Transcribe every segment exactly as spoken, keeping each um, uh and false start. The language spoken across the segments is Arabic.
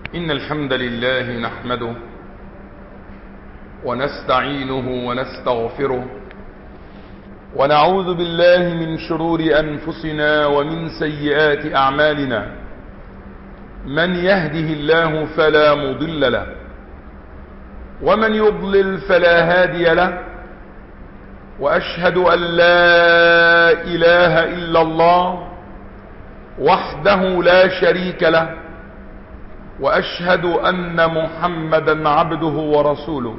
إن الحمد لله نحمده ونستعينه ونستغفره ونعوذ بالله من شرور أنفسنا ومن سيئات أعمالنا. من يهده الله فلا مضل له ومن يضلل فلا هادي له، وأشهد أن لا إله إلا الله وحده لا شريك له، وأشهد أن محمدا عبده ورسوله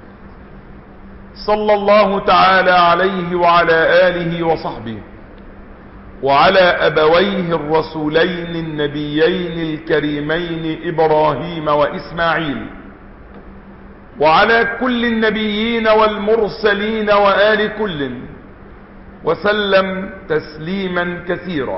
صلى الله تعالى عليه وعلى آله وصحبه وعلى أبويه الرسولين النبيين الكريمين إبراهيم وإسماعيل، وعلى كل النبيين والمرسلين وآل كل، وسلم تسليما كثيرا.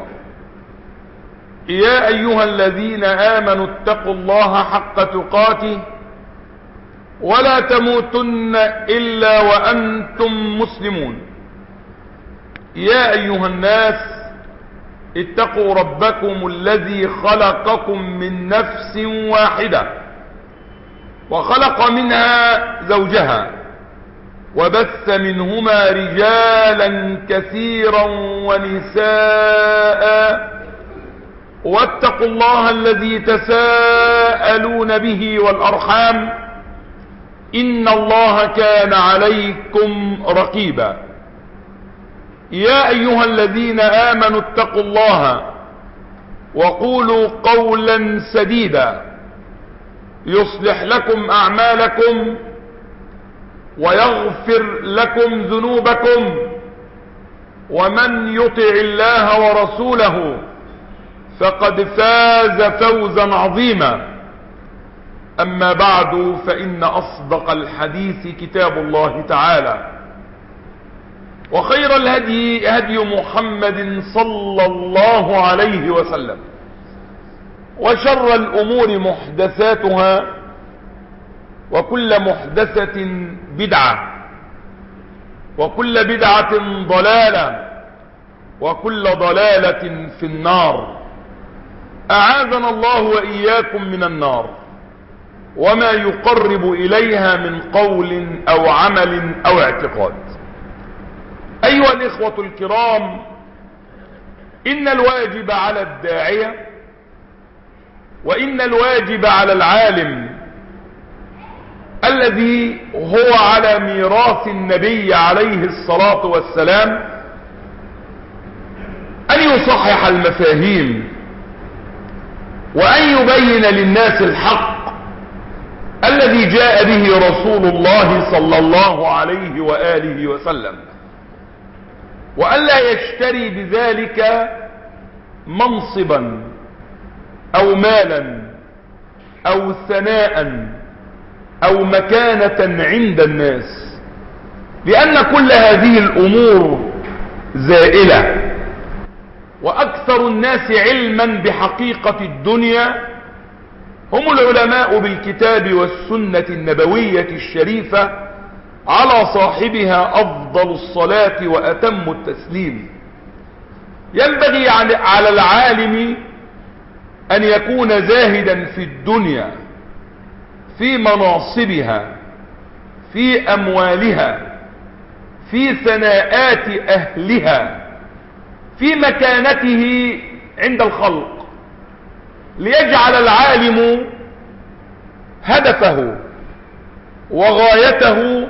يا أيها الذين آمنوا اتقوا الله حق تقاته ولا تموتن إلا وأنتم مسلمون. يا أيها الناس اتقوا ربكم الذي خلقكم من نفس واحدة وخلق منها زوجها وبث منهما رجالا كثيرا ونساء، واتقوا الله الذي تساءلون به والأرحام إن الله كان عليكم رقيبا. يا أيها الذين آمنوا اتقوا الله وقولوا قولا سديدا يصلح لكم أعمالكم ويغفر لكم ذنوبكم، ومن يطع الله ورسوله فقد فاز فوزا عظيما. أما بعد، فإن أصدق الحديث كتاب الله تعالى، وخير الهدي هدي محمد صلى الله عليه وسلم، وشر الأمور محدثاتها، وكل محدثة بدعة، وكل بدعة ضلالة، وكل ضلالة في النار. أعاذنا الله وإياكم من النار وما يقرب إليها من قول أو عمل أو اعتقاد. أيها الإخوة الكرام، إن الواجب على الداعية وإن الواجب على العالم الذي هو على ميراث النبي عليه الصلاة والسلام أن يصحح المفاهيم وأن يبين للناس الحق الذي جاء به رسول الله صلى الله عليه وآله وسلم، وأن لا يشتري بذلك منصبا أو مالا أو ثناء أو مكانة عند الناس، لأن كل هذه الأمور زائلة. وأكثر الناس علما بحقيقة الدنيا هم العلماء بالكتاب والسنة النبوية الشريفة على صاحبها أفضل الصلاة وأتم التسليم. ينبغي على العالم أن يكون زاهدا في الدنيا، في مناصبها، في أموالها، في ثناءات أهلها، في مكانته عند الخلق، ليجعل العالم هدفه وغايته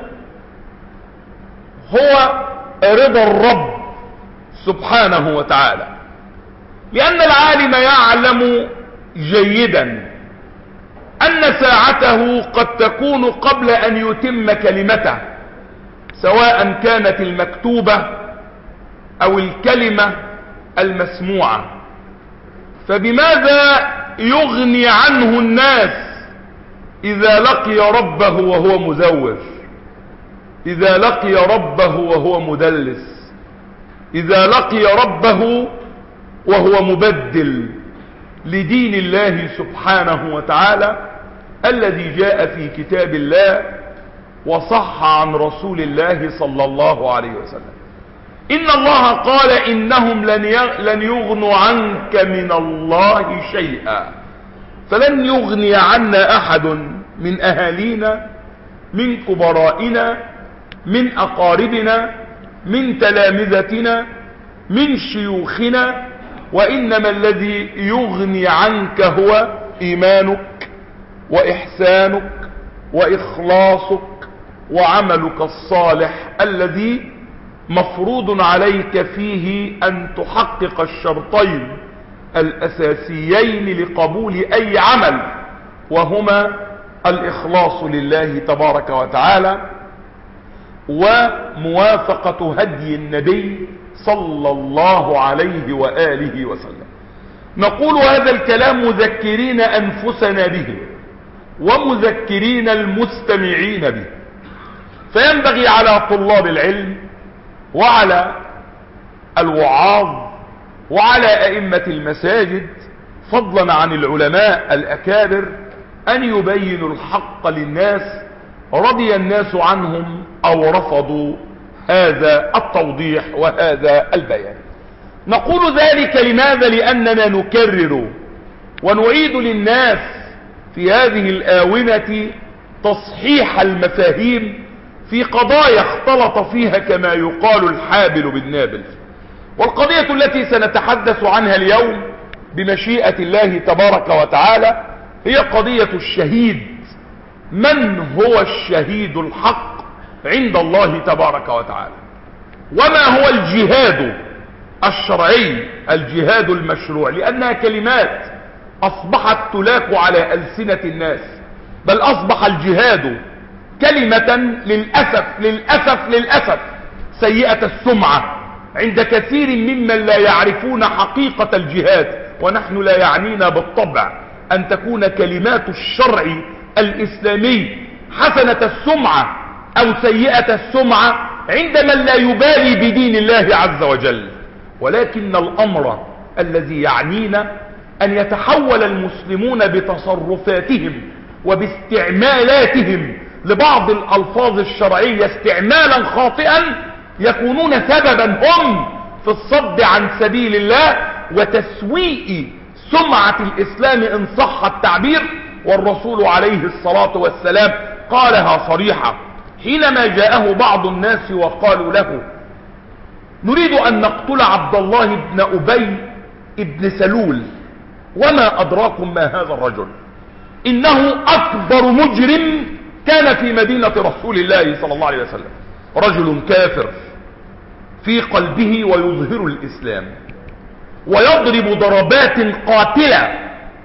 هو رضا الرب سبحانه وتعالى. لأن العالم يعلم جيدا أن ساعته قد تكون قبل أن يتم كلمته، سواء كانت المكتوبة أو الكلمة المسموعة. فبماذا يغني عنه الناس إذا لقي ربه وهو مزور، إذا لقي ربه وهو مدلس، إذا لقي ربه وهو مبدل لدين الله سبحانه وتعالى الذي جاء في كتاب الله وصح عن رسول الله صلى الله عليه وسلم. إن الله قال إنهم لن يغنوا عنك من الله شيئا فلن يغني عنا أحد من أهالينا، من كبرائنا، من أقاربنا، من تلامذتنا، من شيوخنا، وإنما الذي يغني عنك هو إيمانك وإحسانك وإخلاصك وعملك الصالح الذي مفروض عليك فيه أن تحقق الشرطين الأساسيين لقبول أي عمل، وهما الإخلاص لله تبارك وتعالى وموافقة هدي النبي صلى الله عليه وآله وسلم. نقول هذا الكلام مذكرين أنفسنا به ومذكرين المستمعين به، فينبغي على طلاب العلم وعلى الوعاظ وعلى أئمة المساجد فضلا عن العلماء الأكابر أن يبينوا الحق للناس، رضي الناس عنهم أو رفضوا هذا التوضيح وهذا البيان. نقول ذلك لماذا؟ لأننا نكرر ونعيد للناس في هذه الآونة تصحيح المفاهيم في قضايا اختلط فيها كما يقال الحابل بالنابل. والقضية التي سنتحدث عنها اليوم بمشيئة الله تبارك وتعالى هي قضية الشهيد. من هو الشهيد الحق عند الله تبارك وتعالى؟ وما هو الجهاد الشرعي، الجهاد المشروع؟ لأنها كلمات أصبحت تلاك على ألسنة الناس، بل أصبح الجهاد كلمة للأسف للأسف للأسف سيئة السمعة عند كثير ممن لا يعرفون حقيقة الجهاد. ونحن لا يعنينا بالطبع أن تكون كلمات الشرع الإسلامي حسنة السمعة أو سيئة السمعة عند من لا يبالي بدين الله عز وجل، ولكن الأمر الذي يعنينا أن يتحول المسلمون بتصرفاتهم وباستعمالاتهم لبعض الألفاظ الشرعية استعمالا خاطئا يكونون سببا هم في الصد عن سبيل الله وتسويء سمعة الإسلام إن صح التعبير. والرسول عليه الصلاة والسلام قالها صريحة حينما جاءه بعض الناس وقالوا له: نريد أن نقتل عبد الله بن أبي بن سلول، وما أدراكم ما هذا الرجل؟ إنه أكبر مجرم كان في مدينة رسول الله صلى الله عليه وسلم، رجل كافر في قلبه ويظهر الإسلام ويضرب ضربات قاتلة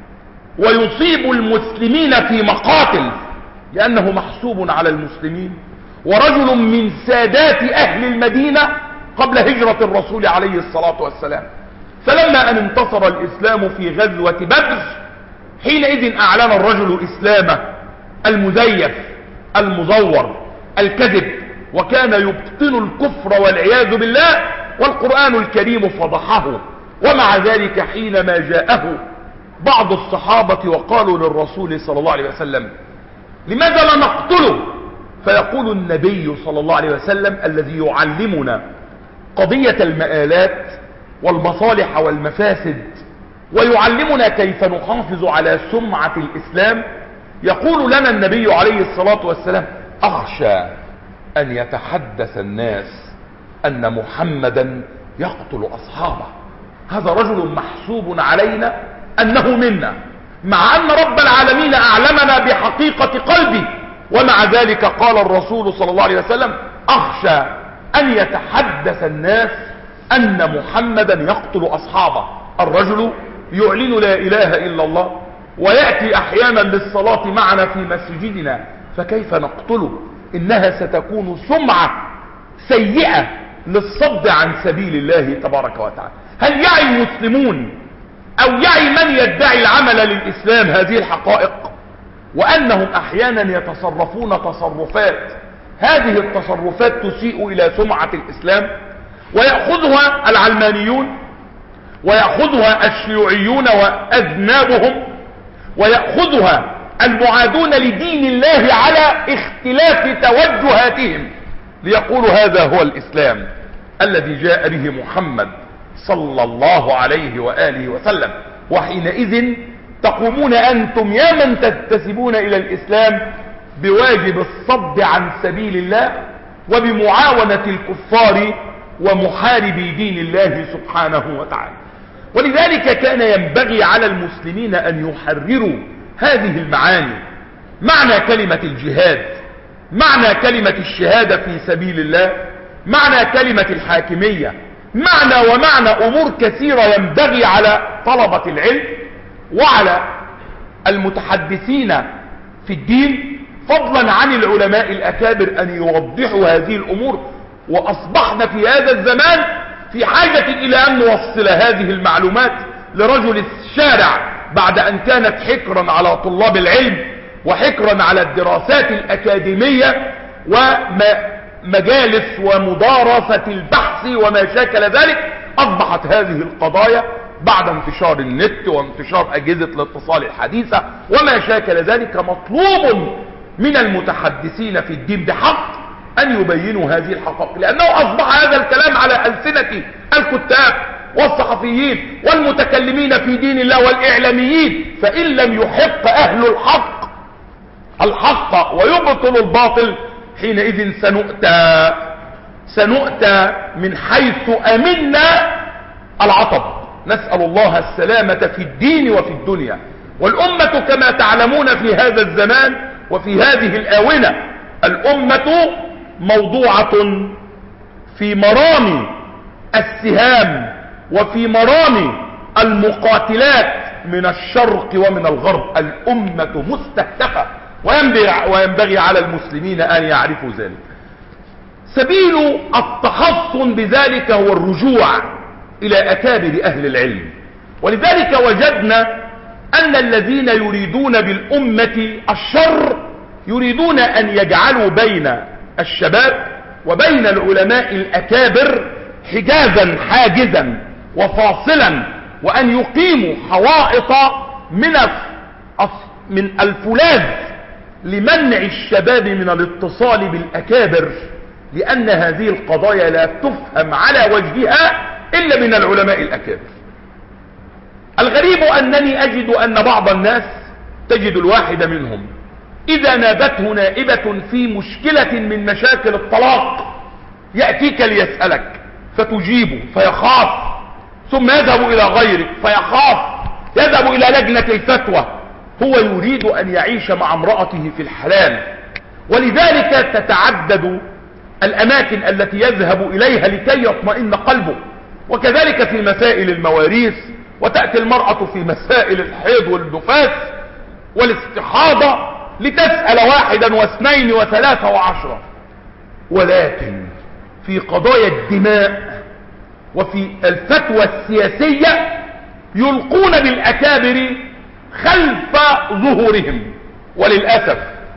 ويصيب المسلمين في مقاتل لأنه محسوب على المسلمين، ورجل من سادات أهل المدينة قبل هجرة الرسول عليه الصلاة والسلام. فلما أن انتصر الإسلام في غزوة بدر حينئذ أعلن الرجل إسلامه المزيف المزور الكذب، وكان يبطن الكفر والعياذ بالله، والقرآن الكريم فضحه. ومع ذلك حينما جاءه بعض الصحابة وقالوا للرسول صلى الله عليه وسلم: لماذا لا نقتله؟ فيقول النبي صلى الله عليه وسلم الذي يعلمنا قضية المآلات والمصالح والمفاسد ويعلمنا كيف نحافظ على سمعة الإسلام، يقول لنا النبي عليه الصلاة والسلام: أخشى أن يتحدث الناس أن محمدا يقتل أصحابه. هذا رجل محسوب علينا أنه منا، مع أن رب العالمين أعلمنا بحقيقة قلبه، ومع ذلك قال الرسول صلى الله عليه وسلم: أخشى أن يتحدث الناس أن محمدا يقتل أصحابه. الرجل يعلن لا إله إلا الله ويأتي أحيانا للصلاة معنا في مسجدنا، فكيف نقتله؟ إنها ستكون سمعة سيئة للصد عن سبيل الله تبارك وتعالى. هل يعي المسلمون أو يعي من يدعي العمل للإسلام هذه الحقائق؟ وأنهم أحيانا يتصرفون تصرفات، هذه التصرفات تسيء إلى سمعة الإسلام، ويأخذها العلمانيون ويأخذها الشيوعيون وأذنابهم ويأخذها المعادون لدين الله على اختلاف توجهاتهم ليقولوا هذا هو الإسلام الذي جاء به محمد صلى الله عليه وآله وسلم. وحينئذ تقومون أنتم يا من تنتسبون إلى الإسلام بواجب الصد عن سبيل الله وبمعاونة الكفار ومحاربي دين الله سبحانه وتعالى. ولذلك كان ينبغي على المسلمين أن يحرروا هذه المعاني، معنى كلمة الجهاد، معنى كلمة الشهادة في سبيل الله، معنى كلمة الحاكمية، معنى ومعنى أمور كثيرة ينبغي على طلبة العلم وعلى المتحدثين في الدين فضلا عن العلماء الأكابر أن يوضحوا هذه الأمور. وأصبحنا في هذا الزمان في حاجة إلى أن نوصل هذه المعلومات لرجل الشارع بعد أن كانت حكرا على طلاب العلم وحكرا على الدراسات الأكاديمية ومجالس ومدارسة البحث وما شاكل ذلك. أصبحت هذه القضايا بعد انتشار النت وانتشار أجهزة الاتصال الحديثة وما شاكل ذلك مطلوب من المتحدثين في الدين بحق أن يبينوا هذه الحقائق، لأنه أصبح هذا الكلام على ألسنة الكتاب والصحفيين والمتكلمين في دين الله والإعلاميين، فإن لم يحق أهل الحق الحق ويبطل الباطل حينئذ سنؤتى سنؤتى من حيث أمنا العطب. نسأل الله السلامة في الدين وفي الدنيا. والأمة كما تعلمون في هذا الزمان وفي هذه الآونة الأمة موضوعة في مرام السهام وفي مرام المقاتلات من الشرق ومن الغرب. الأمة مستهدفة وينبغي على المسلمين أن يعرفوا ذلك. سبيل التحصن بذلك هو الرجوع إلى أكابر أهل العلم. ولذلك وجدنا أن الذين يريدون بالأمة الشر يريدون أن يجعلوا بين الشباب وبين العلماء الأكابر حجازا حاجزا وفاصلا، وأن يقيموا حوائط من من الفولاذ لمنع الشباب من الاتصال بالأكابر، لأن هذه القضايا لا تفهم على وجهها إلا من العلماء الأكابر. الغريب أنني أجد أن بعض الناس تجد الواحد منهم إذا نابته نائبة في مشكلة من مشاكل الطلاق يأتيك ليسألك فتجيبه فيخاف، ثم يذهب إلى غيرك فيخاف، يذهب إلى لجنة الفتوى. هو يريد أن يعيش مع امرأته في الحلال، ولذلك تتعدد الأماكن التي يذهب إليها لكي يطمئن قلبه. وكذلك في مسائل المواريث، وتأتي المرأة في مسائل الحيض والنفاس والاستحاضة لتسأل واحدا واثنين وثلاثة وعشرة. ولكن في قضايا الدماء وفي الفتوى السياسية يلقون بالأكابر خلف ظهورهم. وللأسف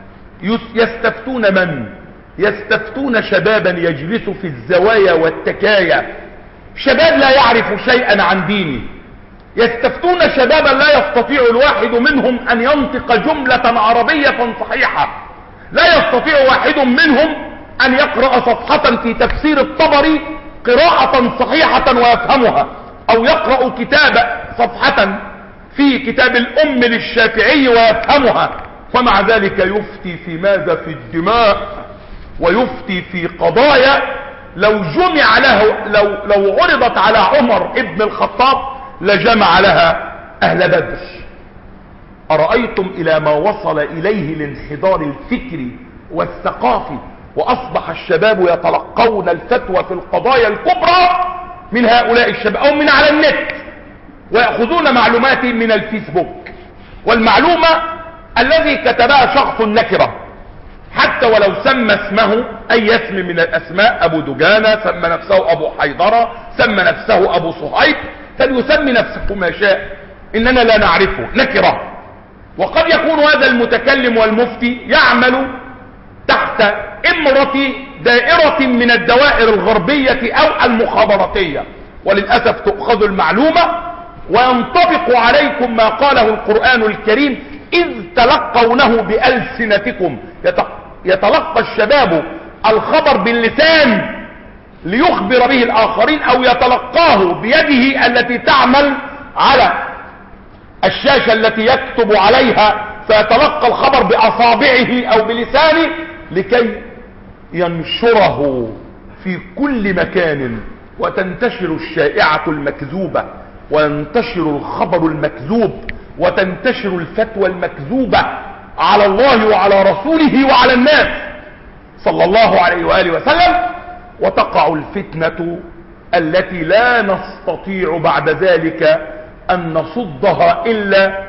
يستفتون من؟ يستفتون شبابا يجلس في الزوايا والتكايا، شباب لا يعرف شيئا عن دينه. يستفتون شبابا لا يستطيع الواحد منهم أن ينطق جملة عربية صحيحة، لا يستطيع واحد منهم أن يقرأ صفحة في تفسير الطبري قراءة صحيحة ويفهمها، أو يقرأ كتاب صفحة في كتاب الأم للشافعي ويفهمها. ومع ذلك يفتي في ماذا؟ في الدماء، ويفتي في قضايا لو جمع له لو, لو عرضت على عمر ابن الخطاب لجمع لها أهل بدر. أرأيتم إلى ما وصل إليه الانحدار الفكري والثقافي، وأصبح الشباب يتلقون الفتوى في القضايا الكبرى من هؤلاء الشباب أو من على النت، ويأخذون معلومات من الفيسبوك. والمعلومة الذي كتبها شخص نكرة حتى ولو سمى اسمه أي اسم من الأسماء، أبو دجانة، سمى نفسه أبو حيدرة، سمى نفسه أبو صهيب، فليسمي نفسه ما شاء، إننا لا نعرفه، نكرة. وقد يكون هذا المتكلم والمفتي يعمل تحت إمرة دائرة من الدوائر الغربية أو المخابراتية، وللأسف تؤخذ المعلومة وينطبق عليكم ما قاله القرآن الكريم: إذ تلقونه بألسنتكم. يتلقى الشباب الخبر باللسان ليخبر به الآخرين، أو يتلقاه بيده التي تعمل على الشاشة التي يكتب عليها فيتلقى الخبر بأصابعه أو بلسانه لكي ينشره في كل مكان، وتنتشر الشائعة المكذوبة، وينتشر الخبر المكذوب، وتنتشر الفتوى المكذوبة على الله وعلى رسوله وعلى الناس صلى الله عليه وآله وسلم، وتقع الفتنة التي لا نستطيع بعد ذلك أن نصدها إلا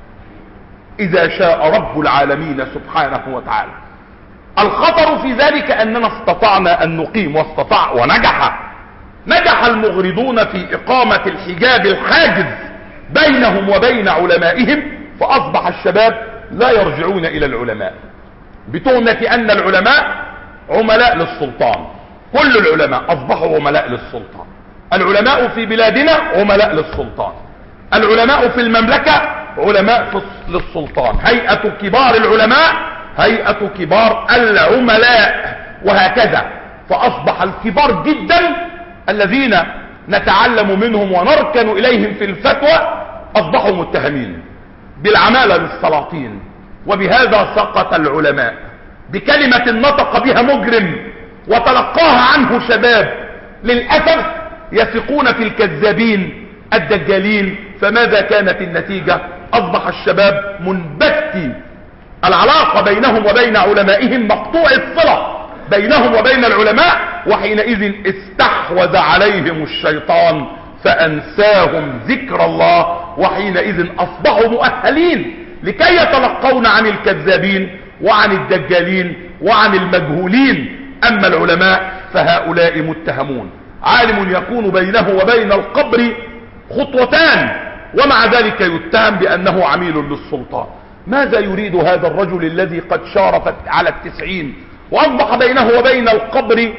إذا شاء رب العالمين سبحانه وتعالى. الخطر في ذلك أننا استطعنا أن نقيم، واستطاع ونجح نجح المغرضون في إقامة الحجاب الحاجز بينهم وبين علمائهم، فأصبح الشباب لا يرجعون إلى العلماء بتهمة أن العلماء عملاء للسلطان. كل العلماء أصبحوا عملاء للسلطان. العلماء في بلادنا عملاء للسلطان، العلماء في المملكة علماء للسلطان، هيئة كبار العلماء هيئة كبار العملاء، وهكذا. فأصبح الكبار جدا الذين نتعلم منهم ونركن إليهم في الفتوى أصبحوا متهمين بالعمالة للسلاطين. وبهذا سقط العلماء بكلمة نطق بها مجرم وتلقاها عنه شباب للأسف يثقون في الكذابين الدجالين. فماذا كانت النتيجة؟ أصبح الشباب منبتي العلاقة بينهم وبين علمائهم، مقطوع الصلة بينهم وبين العلماء، وحينئذ استحوذ عليهم الشيطان فأنساهم ذكر الله، وحينئذ أصبحوا مؤهلين لكي يتلقون عن الكذابين وعن الدجالين وعن المجهولين. أما العلماء فهؤلاء متهمون. عالم يكون بينه وبين القبر خطوتان ومع ذلك يتهم بأنه عميل للسلطان. ماذا يريد هذا الرجل الذي قد شارف على التسعين وأصبح بينه وبين القبر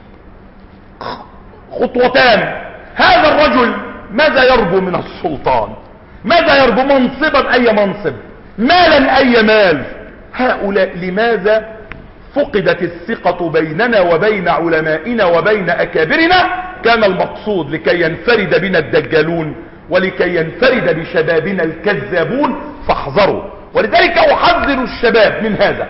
خطوتان؟ هذا الرجل ماذا يرجو من السلطان؟ ماذا يرجو؟ منصبا أي منصب، مالا أي مال. هؤلاء لماذا فقدت الثقة بيننا وبين علمائنا وبين أكابرنا؟ كان المقصود لكي ينفرد بنا الدجالون ولكي ينفرد بشبابنا الكذابون، فاحذروا. ولذلك أحذر الشباب من هذا،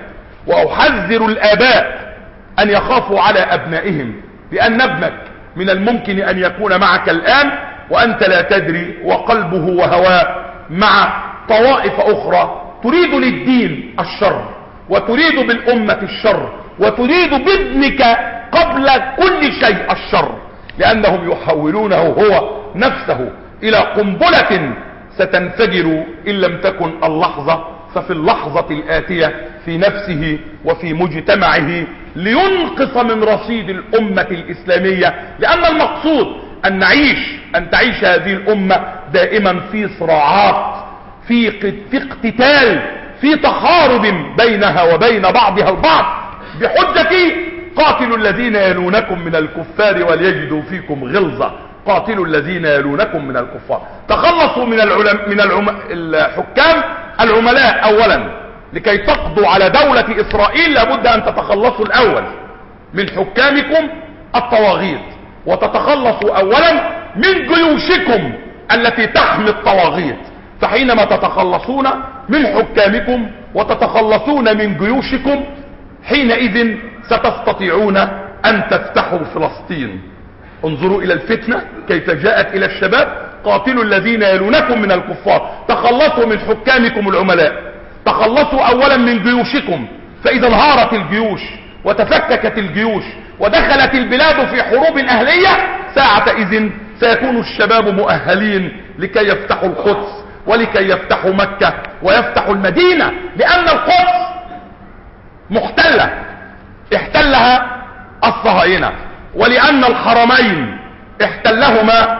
وأحذر الآباء أن يخافوا على أبنائهم، لأن ابنك من الممكن أن يكون معك الآن وأنت لا تدري، وقلبه وهواه مع طوائف أخرى تريد للدين الشر وتريد بالأمة الشر وتريد بابنك قبل كل شيء الشر، لأنهم يحولونه هو نفسه إلى قنبلة ستنفجر إن لم تكن اللحظة ففي اللحظة الآتية في نفسه وفي مجتمعه، لينقص من رصيد الأمة الإسلامية. لأن المقصود أن نعيش أن تعيش هذه الأمة دائما في صراعات، في في اقتتال، في تحارب بينها وبين بعضها البعض، بحجة قاتلوا الذين يلونكم من الكفار وليجدوا فيكم غلظة. قاتلوا الذين يلونكم من الكفار. تخلصوا من العلم من العم... الحكام العملاء اولا. لكي تقضوا على دولة اسرائيل لابد ان تتخلصوا الاول من حكامكم الطواغيت، وتتخلصوا اولا من جيوشكم التي تحمي الطواغيت. فحينما تتخلصون من حكامكم وتتخلصون من جيوشكم، حينئذ ستستطيعون ان تفتحوا فلسطين. انظروا الى الفتنة كيف جاءت الى الشباب. قاتلوا الذين يلونكم من الكفار. تخلصوا من حكامكم العملاء، تخلصوا اولا من جيوشكم. فاذا انهارت الجيوش وتفككت الجيوش ودخلت البلاد في حروب اهلية، ساعة اذن سيكون الشباب مؤهلين لكي يفتحوا القدس ولكي يفتحوا مكة ويفتحوا المدينة، لان القدس محتلة احتلها الصهاينة، ولأن الحرمين احتلهما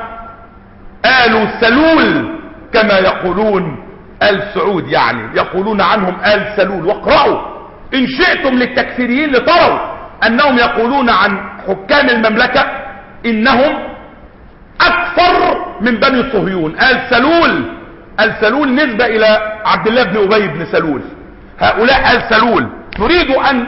آل سلول كما يقولون، آل سعود يعني يقولون عنهم آل سلول. واقرأوا إن شئتم للتكفيريين لتروا أنهم يقولون عن حكام المملكة إنهم أكثر من بني صهيون. آل سلول آل سلول نسبة إلى عبد الله بن أبي بن سلول. هؤلاء آل سلول. نريد أن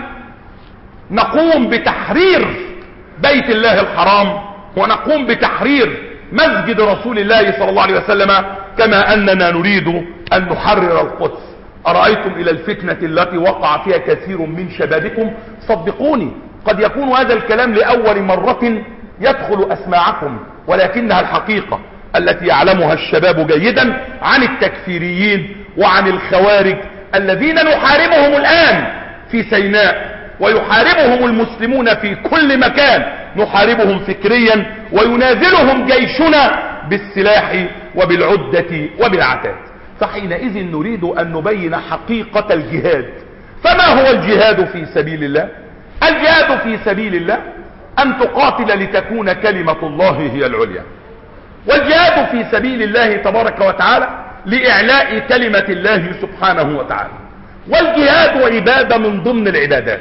نقوم بتحرير بيت الله الحرام، ونقوم بتحرير مسجد رسول الله صلى الله عليه وسلم، كما أننا نريد أن نحرر القدس. أرأيتم إلى الفتنة التي وقع فيها كثير من شبابكم؟ صدقوني قد يكون هذا الكلام لأول مرة يدخل أسماعكم، ولكنها الحقيقة التي يعلمها الشباب جيدا عن التكفيريين وعن الخوارج الذين نحاربهم الآن في سيناء، ويحاربهم المسلمون في كل مكان، نحاربهم فكريا وينازلهم جيشنا بالسلاح وبالعدة وبالعتاد. فحينئذ نريد أن نبين حقيقة الجهاد. فما هو الجهاد في سبيل الله؟ الجهاد في سبيل الله أن تقاتل لتكون كلمة الله هي العليا، والجهاد في سبيل الله تبارك وتعالى لإعلاء كلمة الله سبحانه وتعالى. والجهاد عبادة من ضمن العبادات،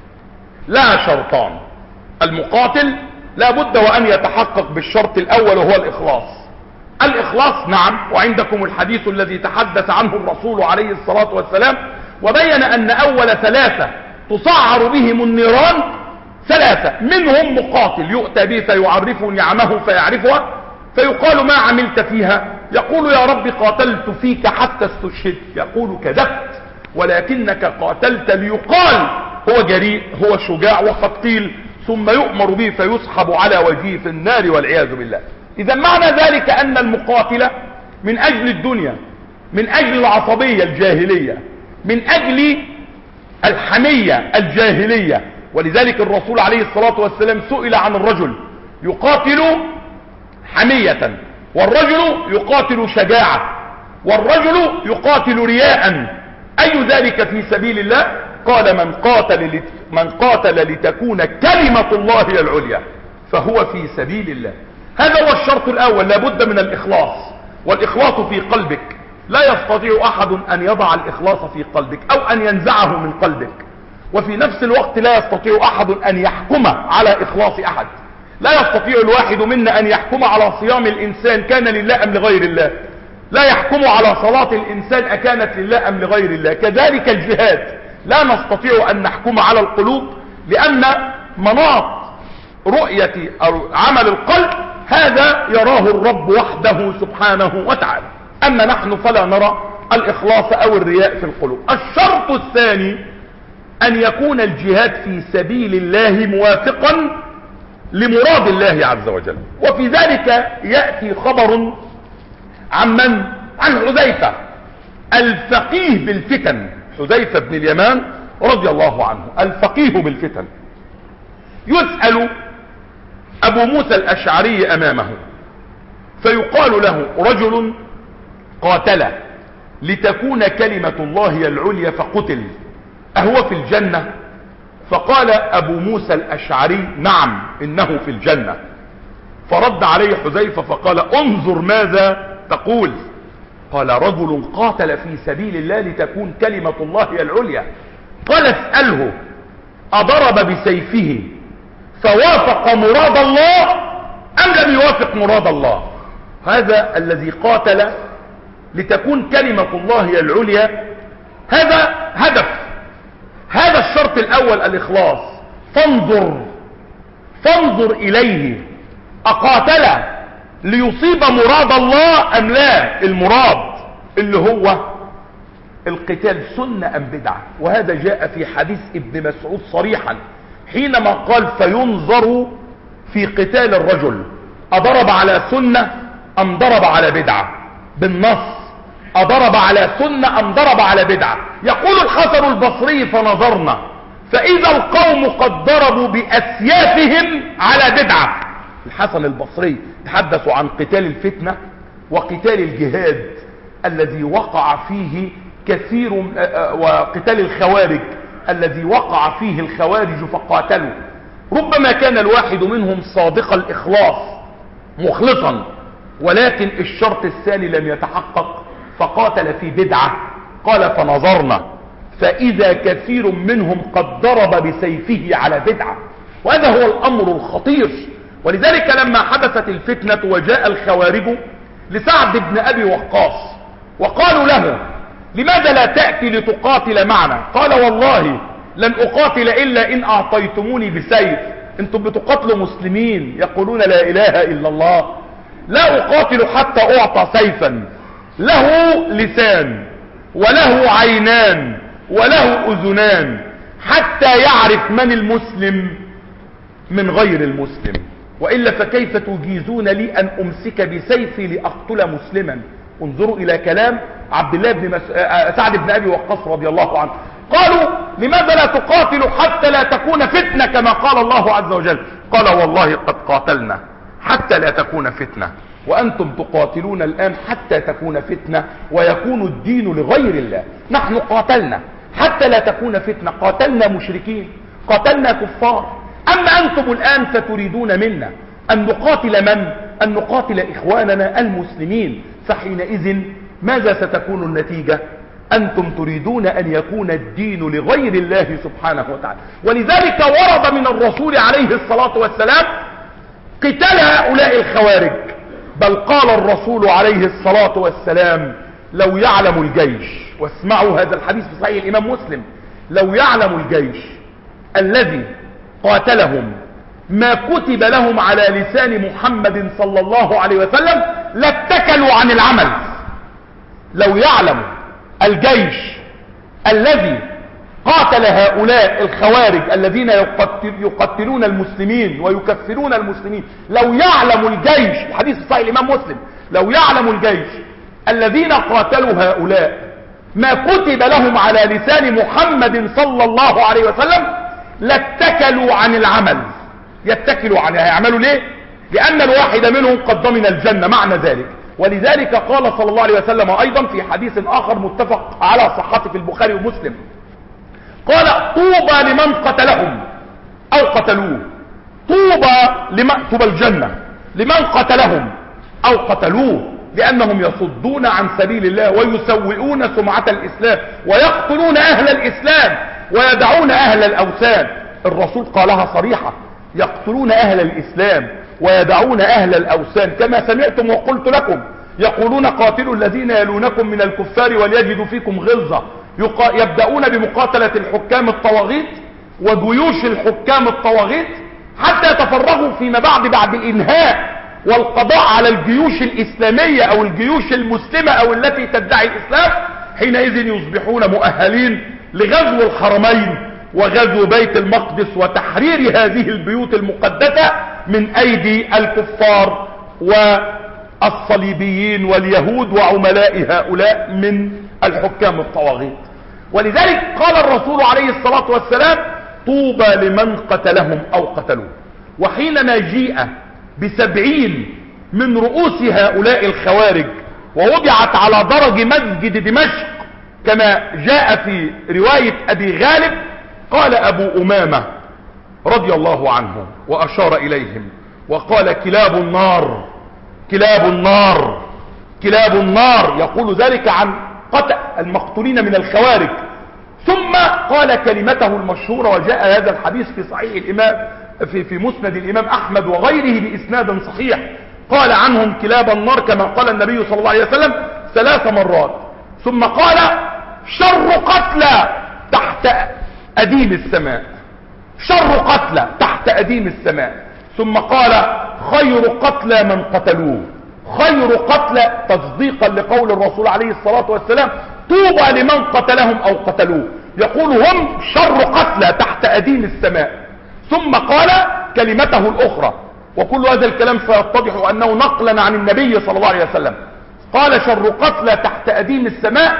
لا شرطان. المقاتل لا بد وأن يتحقق بالشرط الأول وهو الإخلاص. الإخلاص نعم، وعندكم الحديث الذي تحدث عنه الرسول عليه الصلاة والسلام وبين أن أول ثلاثة تصعر بهم النيران ثلاثة، منهم مقاتل يؤتى به فيعرف نعمه فيعرفها فيقال ما عملت فيها؟ يقول يا رب قاتلت فيك حتى استشهدت. يقول كذبت، ولكنك قاتلت ليقال هو جريء هو شجاع وقد قيل، ثم يؤمر به فيسحب على وجهه في النار والعياذ بالله. إذا معنى ذلك أن المقاتلة من أجل الدنيا، من أجل العصبية الجاهلية، من أجل الحمية الجاهلية. ولذلك الرسول عليه الصلاة والسلام سئل عن الرجل يقاتل حمية، والرجل يقاتل شجاعة، والرجل يقاتل رياء، أي ذلك في سبيل الله؟ قال من قاتل لت... من قاتل لتكون كلمة الله هي العليا فهو في سبيل الله. هذا هو الشرط الأول، لابد من الإخلاص، والإخلاص في قلبك. لا يستطيع أحد أن يضع الإخلاص في قلبك أو أن ينزعه من قلبك، وفي نفس الوقت لا يستطيع أحد أن يحكم على إخلاص أحد. لا يستطيع الواحد منا أن يحكم على صيام الإنسان كان لله أم لغير الله، لا يحكم على صلاة الإنسان أكانت لله أم لغير الله. كذلك الجهاد لا نستطيع أن نحكم على القلوب، لأن مناط رؤية أو عمل القلب هذا يراه الرب وحده سبحانه وتعالى، أما نحن فلا نرى الإخلاص أو الرياء في القلوب. الشرط الثاني أن يكون الجهاد في سبيل الله موافقا لمراد الله عز وجل. وفي ذلك يأتي خبر عن من؟ عن حذيفة الفقيه بالفتن، حذيفة بن اليمان رضي الله عنه الفقيه بالفتن. يسأل أبو موسى الأشعري أمامه فيقال له رجل قاتل لتكون كلمة الله العليا فقتل، أهو في الجنة؟ فقال أبو موسى الأشعري نعم إنه في الجنة. فرد عليه حذيفة فقال انظر ماذا تقول. قال رجل قاتل في سبيل الله لتكون كلمة الله هي العليا. قال اسأله أضرب بسيفه فوافق مراد الله أم لم يوافق مراد الله؟ هذا الذي قاتل لتكون كلمة الله هي العليا هذا هدف. هذا الشرط الأول الإخلاص. فانظر فانظر إليه أقاتل ليصيب مراد الله أم لا؟ المراد اللي هو القتال سنة أم بدعة. وهذا جاء في حديث ابن مسعود صريحا حينما قال فينظر في قتال الرجل أضرب على سنة أم ضرب على بدعة، بالنص أضرب على سنة أم ضرب على بدعة. يقول الحسن البصري فنظرنا فإذا القوم قد ضربوا بأسيافهم على بدعة. الحسن البصري تحدثوا عن قتال الفتنة وقتال الجهاد الذي وقع فيه كثير، وقتال الخوارج الذي وقع فيه الخوارج فقاتلوا. ربما كان الواحد منهم صادق الإخلاص مخلصا، ولكن الشرط الثاني لم يتحقق فقاتل في بدعة. قال فنظرنا فإذا كثير منهم قد ضرب بسيفه على بدعة. وهذا هو الأمر الخطير. ولذلك لما حدثت الفتنة وجاء الخوارج لسعد بن أبي وقاص وقالوا له لماذا لا تأتي لتقاتل معنا؟ قال والله لن أقاتل إلا إن أعطيتموني بسيف. انتم بتقاتلوا مسلمين يقولون لا إله إلا الله، لا أقاتل حتى أعطى سيفا. له لسان وله عينان وله أذنان حتى يعرف من المسلم من غير المسلم، وإلا فكيف تجيزون لي أن أمسك بسيفي لأقتل مسلما؟ انظروا إلى كلام عبد الله بن مس... سعد بن أبي وقاص رضي الله عنه. قالوا لماذا لا تقاتلوا حتى لا تكون فتنة كما قال الله عز وجل؟ قال والله قد قاتلنا حتى لا تكون فتنة، وأنتم تقاتلون الآن حتى تكون فتنة ويكون الدين لغير الله. نحن قاتلنا حتى لا تكون فتنة، قاتلنا مشركين، قاتلنا كفار. أما أنتم الآن فتريدون منا أن نقاتل من؟ أن نقاتل إخواننا المسلمين. فحينئذ ماذا ستكون النتيجة؟ أنتم تريدون أن يكون الدين لغير الله سبحانه وتعالى. ولذلك ورد من الرسول عليه الصلاة والسلام قتال هؤلاء الخوارج، بل قال الرسول عليه الصلاة والسلام لو يعلم الجيش، واسمعوا هذا الحديث في صحيح الإمام مسلم، لو يعلم الجيش الذي قاتلهم ما كتب لهم على لسان محمد صلى الله عليه وسلم لاتكلوا عن العمل. لو يعلم الجيش الذي قاتل هؤلاء الخوارج الذين يقتل يقتلون المسلمين ويكفرون المسلمين، لو يعلم الجيش، الحديث صحيح الإمام مسلم، لو يعلم الجيش الذين قاتلوا هؤلاء ما كتب لهم على لسان محمد صلى الله عليه وسلم لاتكلوا عن العمل. يتكلوا عن هيعملوا ليه؟ لأن الواحد منهم قد ضمن الجنة، معنى ذلك. ولذلك قال صلى الله عليه وسلم أيضا في حديث آخر متفق على صحته في البخاري ومسلم، قال طوبى لمن قتلهم أو قتلوه، طوبى لمن طوبى الجنة لمن قتلهم أو قتلوه، لأنهم يصدون عن سبيل الله ويسوئون سمعة الإسلام ويقتلون أهل الإسلام ويدعون أهل الأوثان. الرسول قالها صريحة، يقتلون أهل الإسلام ويدعون أهل الأوثان، كما سمعتم وقلت لكم يقولون قاتلوا الذين يلونكم من الكفار وليجدوا فيكم غلظة. يبدأون بمقاتلة الحكام الطواغيت وجيوش الحكام الطواغيت حتى يتفرغوا فيما بعد بعد إنهاء والقضاء على الجيوش الإسلامية أو الجيوش المسلمة أو التي تدعي الإسلام. حينئذ يصبحون مؤهلين لغزو الحرمين وغزو بيت المقدس وتحرير هذه البيوت المقدسة من أيدي الكفار والصليبيين واليهود وعملاء هؤلاء من الحكام الطواغيت. ولذلك قال الرسول عليه الصلاة والسلام طوبى لمن قتلهم أو قتلوه. وحينما جيء بسبعين من رؤوس هؤلاء الخوارج ووضعت على درج مسجد دمشق كما جاء في رواية أبي غالب، قال أبو أمامة رضي الله عنه وأشار إليهم وقال كلاب النار كلاب النار كلاب النار، يقول ذلك عن قتل المقتولين من الخوارج. ثم قال كلمته المشهورة، وجاء هذا الحديث في صحيح الإمام في, في مسند الإمام أحمد وغيره بإسناد صحيح، قال عنهم كلاب النار كما قال النبي صلى الله عليه وسلم ثلاث مرات. ثم قال شر قتلى تحت أديم السماء، شر قتلى تحت أديم السماء. ثم قال خير قتلى من قتلوه، خير قتلى تصديقا لقول الرسول عليه الصلاة والسلام طوبى لمن قتلهم أو قتلوه، يقول هم شر قتلى تحت أديم السماء. ثم قال كلمته الأخرى، وكل هذا الكلام سيتضح أنه نقلا عن النبي صلى الله عليه وسلم، قال شر قتلى تحت أديم السماء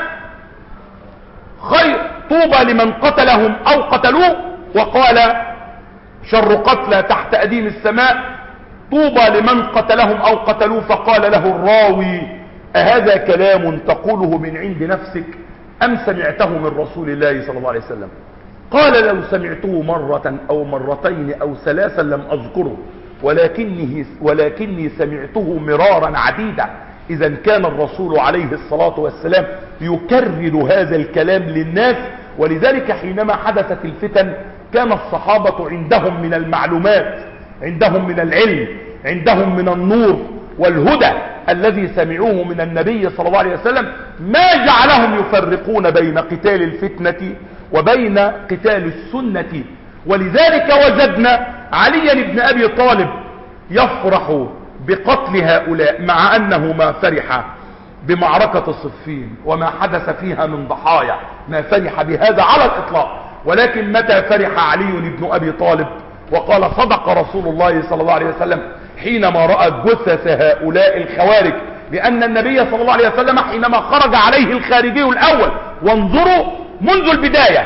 خير طوبى لمن قتلهم أو قتلوه، وقال شر قتلى تحت أديم السماء طوبى لمن قتلهم أو قتلوه. فقال له الراوي أهذا كلام تقوله من عند نفسك أم سمعته من رسول الله صلى الله عليه وسلم؟ قال لو سمعته مرة أو مرتين أو ثلاثا لم أذكره، ولكني, ولكني سمعته مرارا عديدة. إذا كان الرسول عليه الصلاة والسلام يكرر هذا الكلام للناس. ولذلك حينما حدثت الفتن كان الصحابة عندهم من المعلومات، عندهم من العلم، عندهم من النور والهدى الذي سمعوه من النبي صلى الله عليه وسلم ما جعلهم يفرقون بين قتال الفتنة وبين قتال السنة. ولذلك وجدنا علي بن أبي طالب يفرح بقتل هؤلاء مع أنه ما فرح بمعركة صفين وما حدث فيها من ضحايا ما فرح بهذا على الإطلاق. ولكن متى فرح علي بن أبي طالب وقال صدق رسول الله صلى الله عليه وسلم حينما رأى جثث هؤلاء الخوارج، لأن النبي صلى الله عليه وسلم حينما خرج عليه الخارجي الأول، وانظروا منذ البداية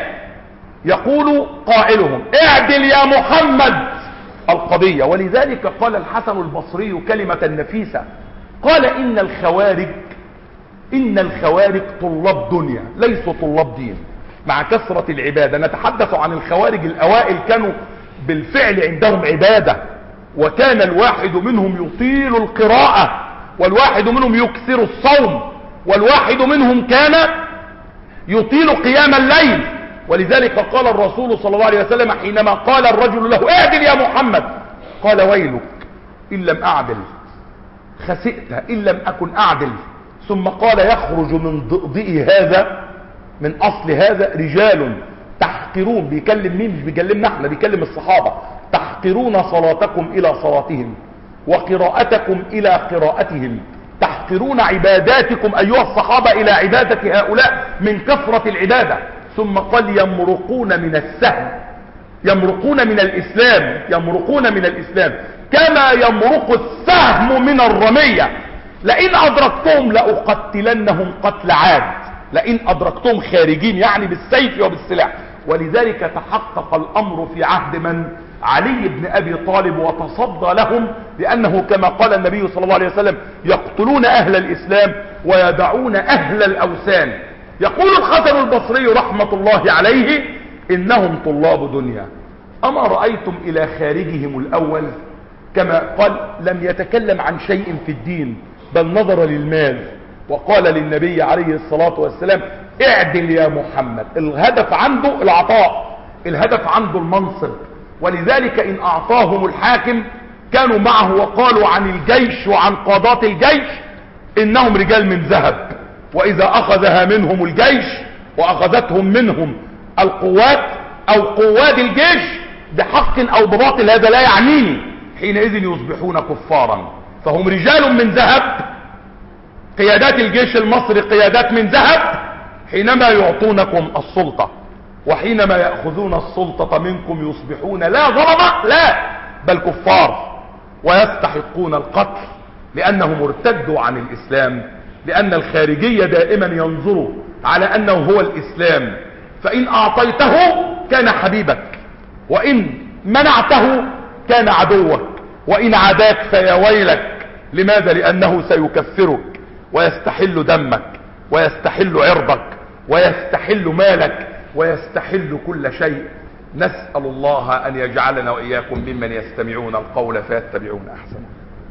يقول قائلهم اعدل يا محمد القضية. ولذلك قال الحسن البصري كلمة نفيسة، قال إن الخوارج إن الخوارج طلاب دنيا ليسوا طلاب دين، مع كثرة العبادة. نتحدث عن الخوارج الأوائل كانوا بالفعل عندهم عبادة، وكان الواحد منهم يطيل القراءة، والواحد منهم يكثر الصوم، والواحد منهم كان يطيل قيام الليل. ولذلك قال الرسول صلى الله عليه وسلم حينما قال الرجل له اعدل يا محمد، قال ويلك إن لم أعدل، خسئت إن لم أكن أعدل. ثم قال يخرج من ضئضئ هذا، من أصل هذا رجال تحقرون، بيكلم مين؟ مش بيكلمنا احنا، بيكلم الصحابة، تحقرون صلاتكم إلى صلاتهم وقراءتكم إلى قراءتهم، تحقرون عباداتكم أيها الصحابة إلى عبادة هؤلاء من كثرة العبادة. ثم قال يمرقون من السهم، يمرقون من الإسلام، يمرقون من الإسلام كما يمرق السهم من الرمية، لئن أدركتهم لأقتلنهم قتل عاد، لئن أدركتهم خارجين يعني بالسيف وبالسلاح. ولذلك تحقق الأمر في عهد من؟ علي بن أبي طالب، وتصدى لهم، لأنه كما قال النبي صلى الله عليه وسلم يقتلون أهل الإسلام ويدعون أهل الأوثان. يقول الحسن البصري رحمة الله عليه إنهم طلاب دنيا. أما رأيتم إلى خارجهم الأول كما قال لم يتكلم عن شيء في الدين، بل نظر للمال، وقال للنبي عليه الصلاة والسلام اعدل يا محمد. الهدف عنده العطاء، الهدف عنده المنصب. ولذلك إن أعطاهم الحاكم كانوا معه، وقالوا عن الجيش وعن قادات الجيش إنهم رجال من ذهب، وإذا أخذها منهم الجيش وأخذتهم منهم القوات أو قواد الجيش بحق أو بباطل هذا لا يعنيني، حينئذ يصبحون كفارا. فهم رجال من ذهب، قيادات الجيش المصري قيادات من ذهب حينما يعطونكم السلطة، وحينما يأخذون السلطة منكم يصبحون لا ظلمة لا بل كفار، ويستحقون القتل لأنهم ارتدوا عن الإسلام. لأن الخارجية دائما ينظروا على أنه هو الإسلام، فإن أعطيته كان حبيبك، وإن منعته كان عدوك، وإن عاداك فيا ويلك. لماذا؟ لأنه سيكفرك ويستحل دمك ويستحل عرضك ويستحل مالك ويستحل كل شيء. نسأل الله أن يجعلنا وإياكم ممن يستمعون القول فيتبعون أحسنه.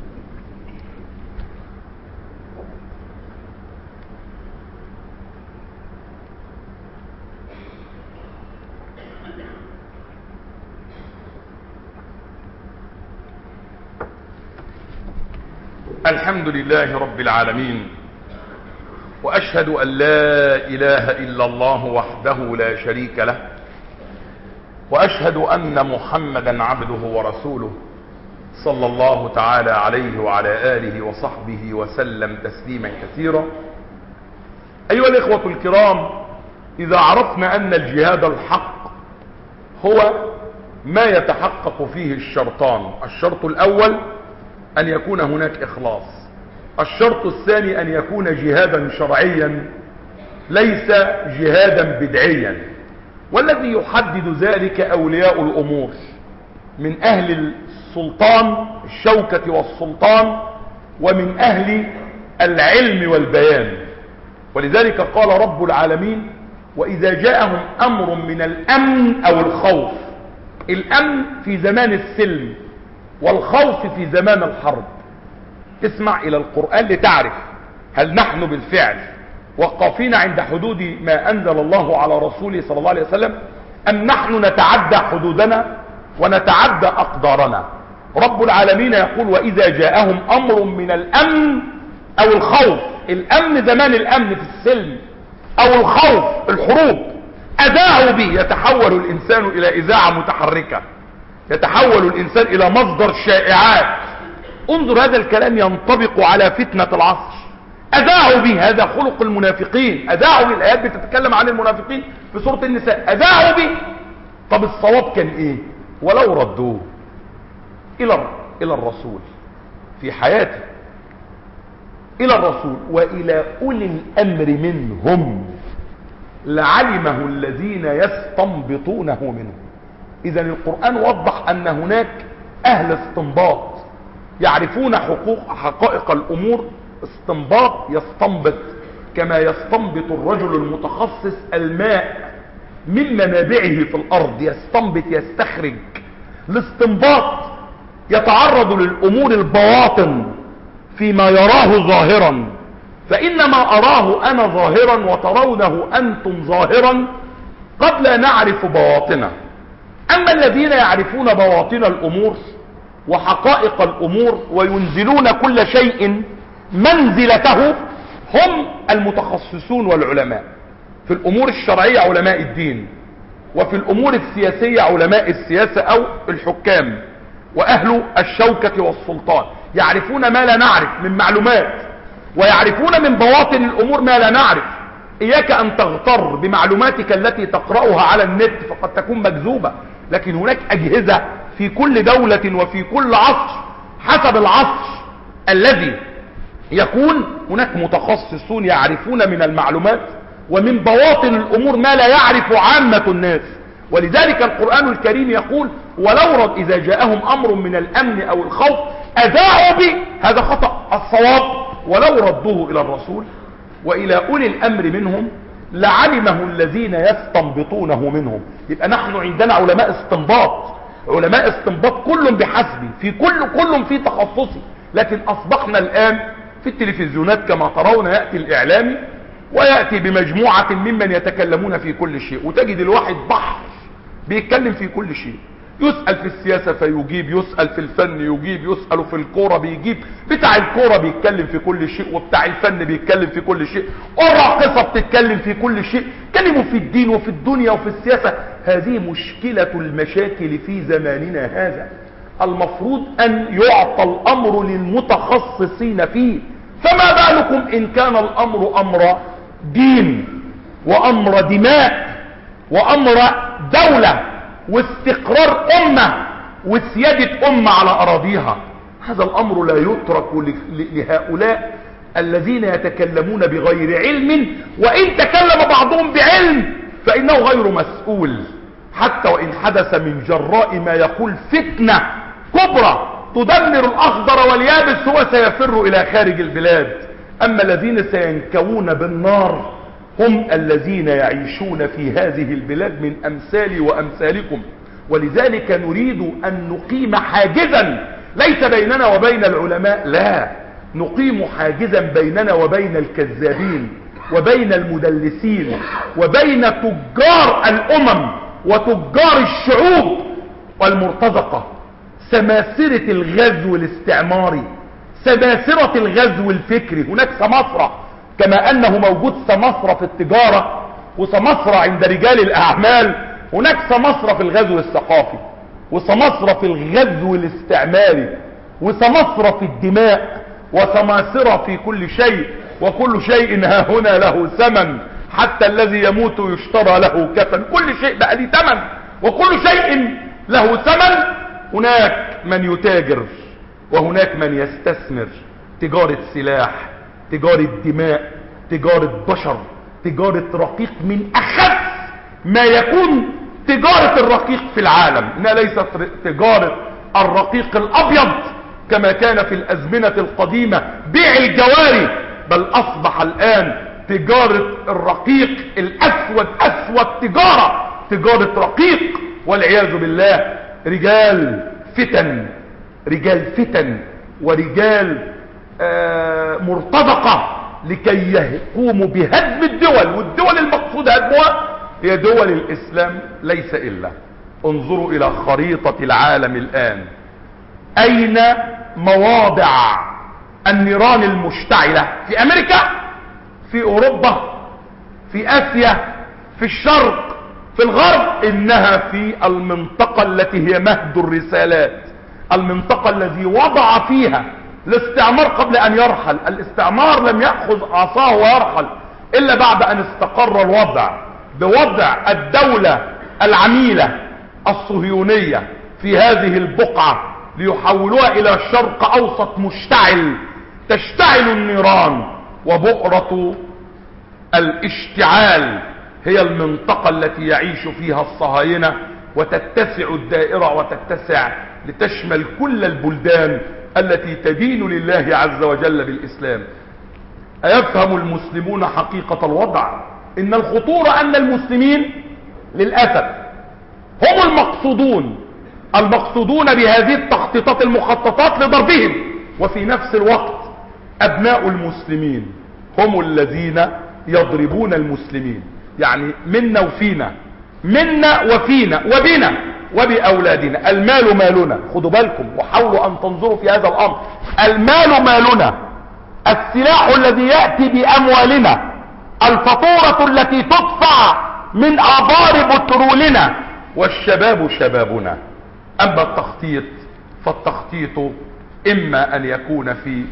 الحمد لله رب العالمين، وأشهد أن لا إله إلا الله وحده لا شريك له، وأشهد أن محمدا عبده ورسوله صلى الله تعالى عليه وعلى آله وصحبه وسلم تسليما كثيرا. أيها الإخوة الكرام، إذا عرفنا أن الجهاد الحق هو ما يتحقق فيه الشرطان، الشرط الأول أن يكون هناك إخلاص، الشرط الثاني أن يكون جهادا شرعيا ليس جهادا بدعيا. والذي يحدد ذلك أولياء الأمور من أهل السلطان الشوكة والسلطان، ومن أهل العلم والبيان. ولذلك قال رب العالمين وإذا جاءهم أمر من الأمن أو الخوف، الأمن في زمان السلم والخوف في زمان الحرب. اسمع إلى القرآن لتعرف هل نحن بالفعل وقفين عند حدود ما أنزل الله على رسوله صلى الله عليه وسلم، أم نحن نتعدى حدودنا ونتعدى أقدارنا. رب العالمين يقول وإذا جاءهم أمر من الأمن أو الخوف، الأمن زمان الأمن في السلم، أو الخوف الحروب، أذاعوا به. يتحول الإنسان إلى إذاعة متحركة، يتحول الإنسان إلى مصدر شائعات. انظر هذا الكلام ينطبق على فتنة العصر. اذاعوا به، هذا خلق المنافقين، اذاعوا به. الايات بتتكلم عن المنافقين في سورة النساء، اذاعوا به. طب الصواب كان ايه؟ ولو ردوه الى الى الرسول في حياته، الى الرسول والى اولي الامر منهم لعلمه الذين يستنبطونه منه. اذا القرآن وضح ان هناك اهل استنباط يعرفون حقوق حقائق الامور، استنباط يستنبط كما يستنبط الرجل المتخصص الماء من منابعه في الارض، يستنبط يستخرج. الاستنباط يتعرض للامور البواطن فيما يراه ظاهرا، فانما اراه انا ظاهرا وترونه انتم ظاهرا قد لا نعرف بواطنه. اما الذين يعرفون بواطن الامور وحقائق الامور وينزلون كل شيء منزلته هم المتخصصون والعلماء. في الامور الشرعية علماء الدين، وفي الامور السياسية علماء السياسة او الحكام واهل الشوكة والسلطان، يعرفون ما لا نعرف من معلومات ويعرفون من بواطن الامور ما لا نعرف. اياك ان تغتر بمعلوماتك التي تقرأها على النت فقد تكون مكذوبة، لكن هناك اجهزة في كل دولة وفي كل عصر حسب العصر الذي يكون هناك متخصصون يعرفون من المعلومات ومن بواطن الامور ما لا يعرف عامة الناس. ولذلك القرآن الكريم يقول ولو رد اذا جاءهم امر من الامن او الخوف اذاعوا به، هذا خطأ. الصواب ولو ردوه الى الرسول والى اولي الامر منهم لعلمه الذين يستنبطونه منهم. يبقى نحن عندنا علماء استنباط، علماء استنباط كل بحسبه، في كل كل في تخصصي. لكن اصبحنا الان في التلفزيونات كما ترون يأتي الاعلامي ويأتي بمجموعة ممن يتكلمون في كل شيء، وتجد الواحد بحر بيتكلم في كل شيء. يسأل في السياسة فيجيب، يسأل في الفن يجيب، يسأل في الكورة بيجيب، بتاع الكورة بيتكلم في كل شيء، وبتاع الفن بيتكلم في كل شيء، الراقصة بتتكلم في كل شيء. كلموا في الدين وفي الدنيا وفي السياسة. هذه مشكلة المشاكل في زماننا هذا. المفروض ان يعطى الامر للمتخصصين فيه. فما بالكم ان كان الامر امر دين وامر دماء وامر دولة واستقرار امة وسيادة امة على اراضيها. هذا الامر لا يترك لهؤلاء الذين يتكلمون بغير علم، وان تكلم بعضهم بعلم فانه غير مسؤول، حتى وان حدث من جراء ما يقول فتنة كبرى تدمر الاخضر واليابس هو سيفر الى خارج البلاد. اما الذين سينكوون بالنار هم الذين يعيشون في هذه البلاد من امثالي وامثالكم. ولذلك نريد ان نقيم حاجزا ليس بيننا وبين العلماء، لا، نقيم حاجزا بيننا وبين الكذابين وبين المدلسين وبين تجار الامم وتجار الشعوب والمرتزقة، سماسرة الغزو الاستعماري، سماسرة الغزو الفكري. هناك سماسرة كما انه موجود سماسرة في التجارة وسماسرة عند رجال الاعمال، هناك سماسرة في الغزو الثقافي وسماسرة في الغزو الاستعماري وسماسرة في الدماء وسماسرة في كل شيء. وكل شيء ها هنا له ثمن، حتى الذي يموت يشترى له كفن. كل شيء بقى ليه ثمن وكل شيء له ثمن. هناك من يتاجر وهناك من يستثمر، تجارة سلاح، تجارة دماء، تجارة بشر، تجارة رقيق من اخف ما يكون تجارة الرقيق في العالم. انها ليست تجارة الرقيق الابيض كما كان في الازمنة القديمة بيع الجواري، بل اصبح الان تجارة الرقيق الاسود اسود تجارة، تجارة رقيق والعياذ بالله. رجال فتن، رجال فتن ورجال آه مرتزقة لكي يقوموا بهدم الدول. والدول المقصود هدمها هي دول الاسلام ليس الا. انظروا الى خريطة العالم الان، اين مواضع النيران المشتعلة؟ في امريكا، في اوروبا، في اسيا، في الشرق، في الغرب. انها في المنطقة التي هي مهد الرسالات، المنطقة الذي وضع فيها الاستعمار قبل ان يرحل، الاستعمار لم يأخذ عصاه ويرحل الا بعد ان استقر الوضع بوضع الدولة العميلة الصهيونية في هذه البقعة ليحولوها الى شرق اوسط مشتعل، تشتعل النيران، وبؤرة الاشتعال هي المنطقة التي يعيش فيها الصهاينة، وتتسع الدائرة وتتسع لتشمل كل البلدان التي تدين لله عز وجل بالإسلام. أيفهم المسلمون حقيقة الوضع؟ إن الخطورة أن المسلمين للأسف هم المقصودون المقصودون بهذه التخطيطات المخططات لضربهم، وفي نفس الوقت أبناء المسلمين هم الذين يضربون المسلمين. يعني منا وفينا، منا وفينا وبنا وبأولادنا. المال مالنا، خدوا بالكم وحاولوا أن تنظروا في هذا الأمر. المال مالنا، السلاح الذي يأتي بأموالنا، الفاتورة التي تدفع من آبار بترولنا، والشباب شبابنا. أما التخطيط فالتخطيط إما أن يكون في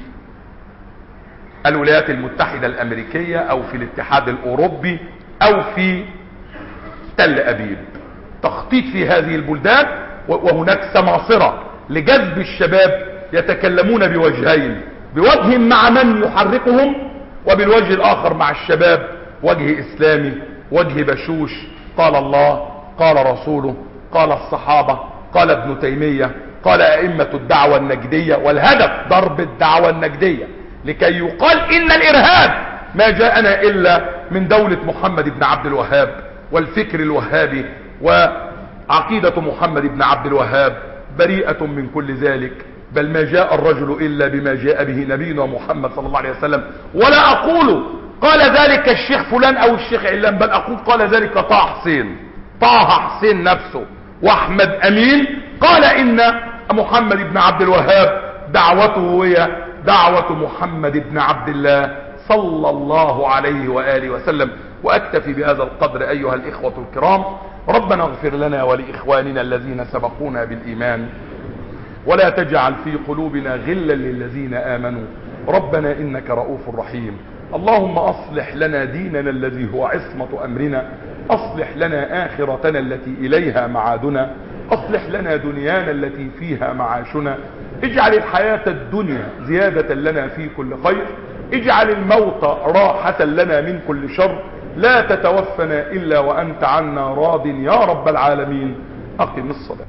الولايات المتحدة الأمريكية أو في الاتحاد الأوروبي أو في تل أبيب، تخطيط في هذه البلدان. وهناك سماسرة لجذب الشباب يتكلمون بوجهين، بوجه مع من يحركهم، وبالوجه الآخر مع الشباب وجه إسلامي، وجه بشوش. قال الله، قال رسوله، قال الصحابة، قال ابن تيمية، قال أئمة الدعوة النجدية. والهدف ضرب الدعوة النجدية لكي يقال إن الإرهاب ما جاءنا إلا من دولة محمد بن عبد الوهاب والفكر الوهابي، وعقيدة محمد بن عبد الوهاب بريئة من كل ذلك. بل ما جاء الرجل إلا بما جاء به نبينا محمد صلى الله عليه وسلم. ولا أقول قال ذلك الشيخ فلان أو الشيخ علان، بل أقول قال ذلك طه حسين، طه حسين نفسه، وأحمد أمين قال إن محمد بن عبد الوهاب دعوته هي دعوة محمد بن عبد الله صلى الله عليه وآله وسلم. وأكتفي بهذا القدر أيها الإخوة الكرام. ربنا اغفر لنا ولإخواننا الذين سبقونا بالإيمان، ولا تجعل في قلوبنا غلا للذين آمنوا، ربنا إنك رؤوف رحيم. اللهم أصلح لنا ديننا الذي هو عصمة أمرنا، أصلح لنا آخرتنا التي إليها معادنا، أصلح لنا دنيانا التي فيها معاشنا. اجعل الحياة الدنيا زيادة لنا في كل خير، اجعل الموت راحة لنا من كل شر، لا تتوفنا إلا وأنت عنا راض يا رب العالمين. أقم الصلاة.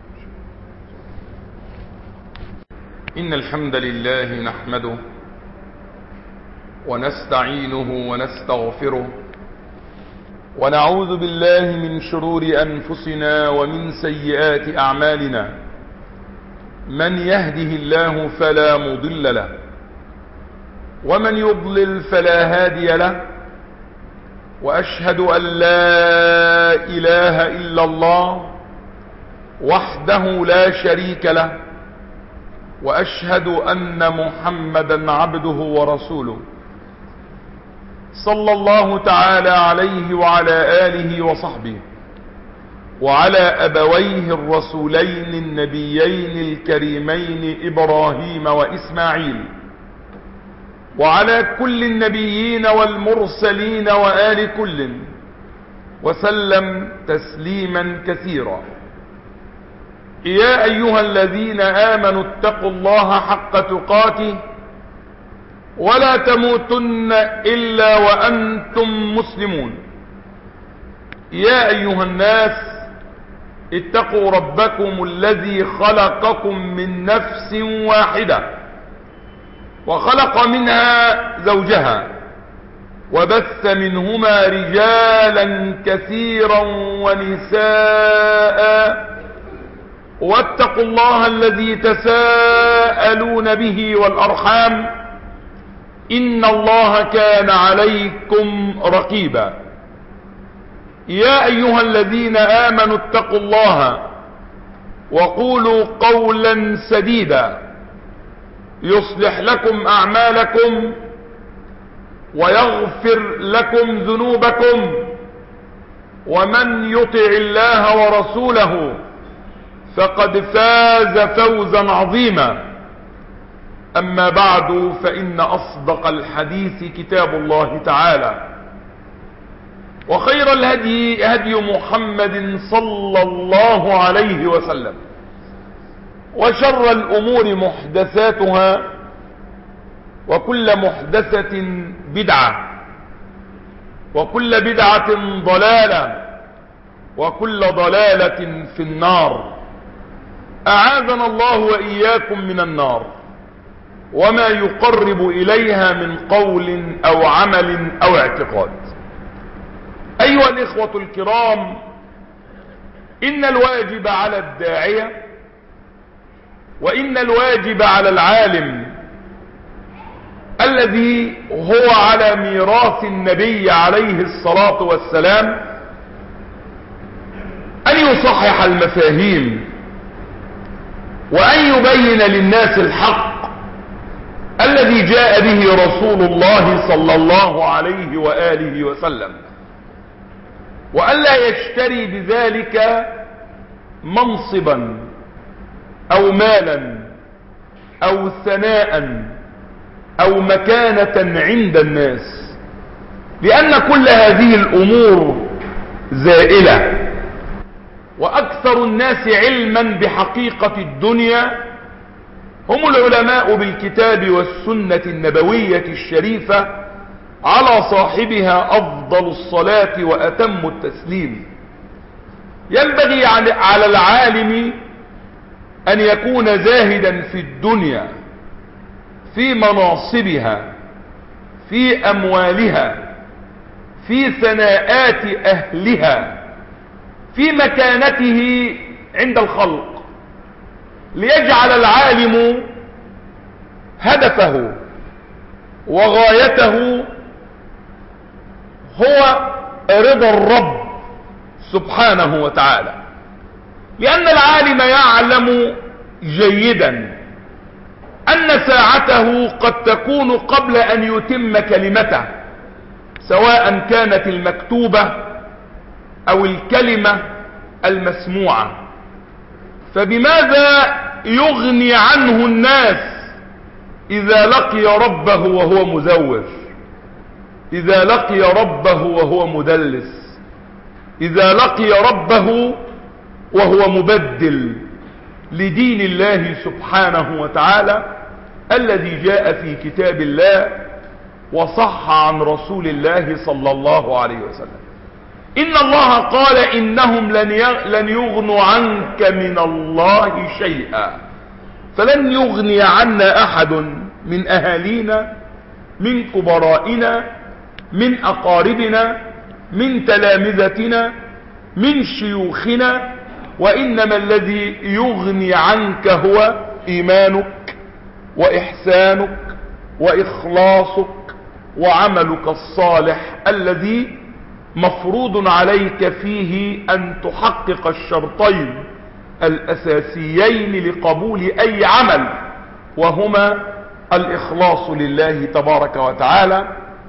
إن الحمد لله نحمده ونستعينه ونستغفره، ونعوذ بالله من شرور أنفسنا ومن سيئات أعمالنا. من يهده الله فلا مضل له، ومن يضلل فلا هادي له. وأشهد أن لا إله إلا الله وحده لا شريك له، وأشهد أن محمدا عبده ورسوله صلى الله تعالى عليه وعلى آله وصحبه، وعلى أبويه الرسولين النبيين الكريمين إبراهيم وإسماعيل، وعلى كل النبيين والمرسلين وآل كل، وسلم تسليما كثيرا. يا أيها الذين آمنوا اتقوا الله حق تقاته ولا تموتن إلا وأنتم مسلمون. يا أيها الناس اتقوا ربكم الذي خلقكم من نفس واحدة، وخلق منها زوجها، وبث منهما رجالا كثيرا ونساء، واتقوا الله الذي تساءلون به والأرحام، إن الله كان عليكم رقيبا. يا أيها الذين آمنوا اتقوا الله وقولوا قولا سديدا يصلح لكم أعمالكم ويغفر لكم ذنوبكم، ومن يطع الله ورسوله فقد فاز فوزا عظيما. أما بعد، فإن أصدق الحديث كتاب الله تعالى، وخير الهدي هدي محمد صلى الله عليه وسلم، وشر الأمور محدثاتها، وكل محدثة بدعة، وكل بدعة ضلالة، وكل ضلالة في النار. أعاذنا الله وإياكم من النار وما يقرب إليها من قول أو عمل أو اعتقاد. أيها الإخوة الكرام، إن الواجب على الداعية وإن الواجب على العالم الذي هو على ميراث النبي عليه الصلاة والسلام أن يصحح المفاهيم، وأن يبين للناس الحق الذي جاء به رسول الله صلى الله عليه وآله وسلم، وألا يشتري بذلك منصبا أو مالا أو ثناء أو مكانة عند الناس، لأن كل هذه الأمور زائلة. وأكثر الناس علما بحقيقة الدنيا هم العلماء بالكتاب والسنة النبوية الشريفة على صاحبها أفضل الصلاة وأتم التسليم. ينبغي على العالم أن يكون زاهدا في الدنيا، في مناصبها، في أموالها، في ثناءات أهلها، في مكانته عند الخلق، ليجعل العالم هدفه وغايته هو رضا الرب سبحانه وتعالى. لأن العالم يعلم جيدا أن ساعته قد تكون قبل أن يتم كلمته، سواء كانت المكتوبة أو الكلمة المسموعة. فبماذا يغني عنه الناس إذا لقي ربه وهو مزور، إذا لقي ربه وهو مدلس، إذا لقي ربه وهو مبدل لدين الله سبحانه وتعالى الذي جاء في كتاب الله وصح عن رسول الله صلى الله عليه وسلم. إن الله قال إنهم لن يغنوا عنك من الله شيئا، فلن يغني عنا أحد من أهالينا، من كبرائنا، من أقاربنا، من تلامذتنا، من شيوخنا، وإنما الذي يغني عنك هو إيمانك وإحسانك وإخلاصك وعملك الصالح الذي مفروض عليك فيه أن تحقق الشرطين الأساسيين لقبول أي عمل، وهما الإخلاص لله تبارك وتعالى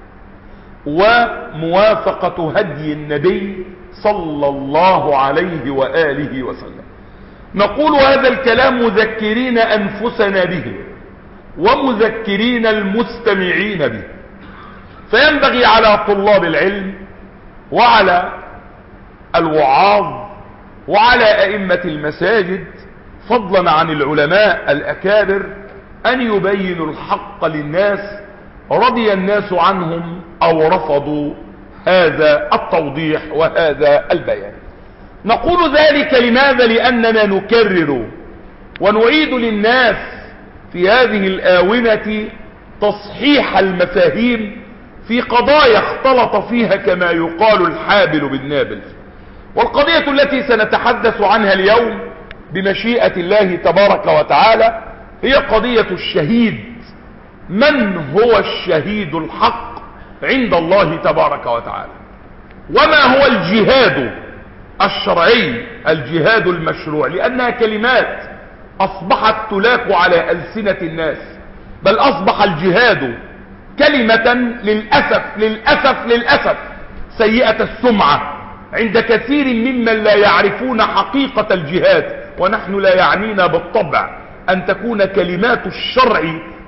وموافقة هدي النبي صلى الله عليه وآله وسلم. نقول هذا الكلام مذكرين أنفسنا به ومذكرين المستمعين به. فينبغي على طلاب العلم وعلى الوعاظ وعلى أئمة المساجد فضلا عن العلماء الأكابر أن يبينوا الحق للناس، رضي الناس عنهم أو رفضوا هذا التوضيح وهذا البيان. نقول ذلك لماذا؟ لأننا نكرر ونعيد للناس في هذه الآونة تصحيح المفاهيم في قضايا اختلط فيها كما يقال الحابل بالنابل. والقضية التي سنتحدث عنها اليوم بمشيئة الله تبارك وتعالى هي قضية الشهيد. من هو الشهيد الحق عند الله تبارك وتعالى؟ وما هو الجهاد الشرعي، الجهاد المشروع؟ لأنها كلمات أصبحت تلاك على ألسنة الناس، بل أصبح الجهاد كلمة للأسف للأسف للأسف سيئة السمعة عند كثير ممن لا يعرفون حقيقة الجهاد. ونحن لا يعنينا بالطبع أن تكون كلمات الشرع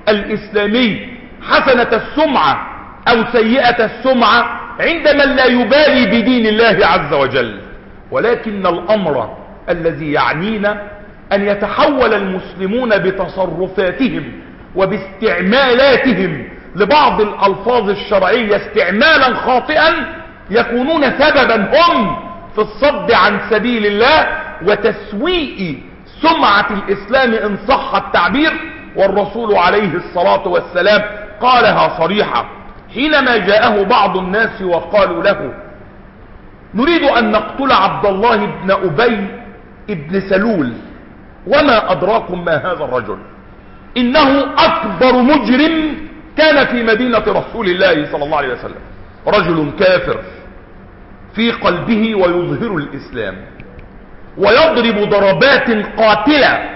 الإسلامي حسنة السمعة أو سيئة السمعة عند من لا يبالي بدين الله عز وجل، ولكن الأمر الذي يعنينا أن يتحول المسلمون بتصرفاتهم وباستعمالاتهم لبعض الألفاظ الشرعية استعمالا خاطئا يكونون سببا هم في الصد عن سبيل الله وتسويء سمعة الإسلام إن صح التعبير. والرسول عليه الصلاة والسلام قالها صريحة حينما جاءه بعض الناس وقالوا له نريد أن نقتل عبد الله بن أبي بن سلول، وما أدراكم ما هذا الرجل؟ إنه أكبر مجرم كان في مدينة رسول الله صلى الله عليه وسلم، رجل كافر في قلبه ويظهر الإسلام ويضرب ضربات قاتلة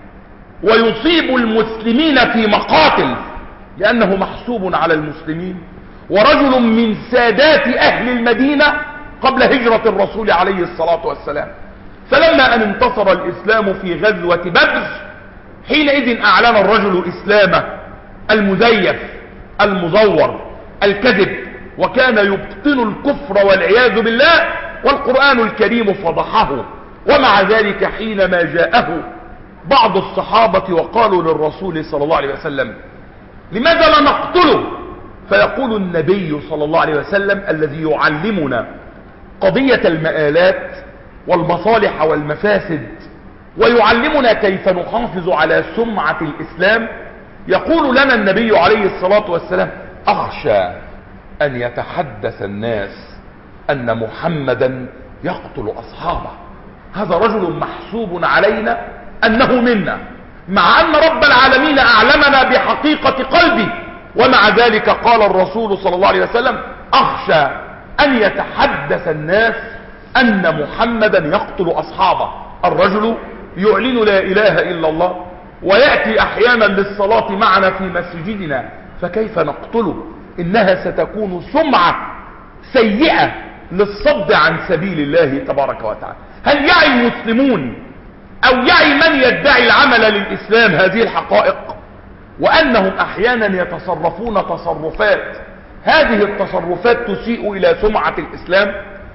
ويصيب المسلمين في مقاتل لأنه محسوب على المسلمين، ورجل من سادات أهل المدينة قبل هجرة الرسول عليه الصلاة والسلام. فلما أن انتصر الإسلام في غزوة بدر حينئذ أعلن الرجل إسلامه المزيف المزور الكذب، وكان يبطن الكفر والعياذ بالله، والقرآن الكريم فضحه. ومع ذلك حينما جاءه بعض الصحابة وقالوا للرسول صلى الله عليه وسلم لماذا لا نقتله؟ فيقول النبي صلى الله عليه وسلم الذي يعلمنا قضية المآلات والمصالح والمفاسد ويعلمنا كيف نحافظ على سمعة الإسلام، يقول لنا النبي عليه الصلاة والسلام أخشى أن يتحدث الناس أن محمدا يقتل أصحابه. هذا رجل محسوب علينا أنه منا، مع أن رب العالمين أعلمنا بحقيقة قلبه، ومع ذلك قال الرسول صلى الله عليه وسلم أخشى أن يتحدث الناس أن محمدا يقتل أصحابه. الرجل يعلن لا إله إلا الله ويأتي أحيانا للصلاة معنا في مسجدنا، فكيف نقتله؟ إنها ستكون سمعة سيئة للصد عن سبيل الله تبارك وتعالى. هل يعي المسلمون أو يعي من يدعي العمل للإسلام هذه الحقائق؟ وأنهم أحيانا يتصرفون تصرفات، هذه التصرفات تسيء إلى سمعة الإسلام،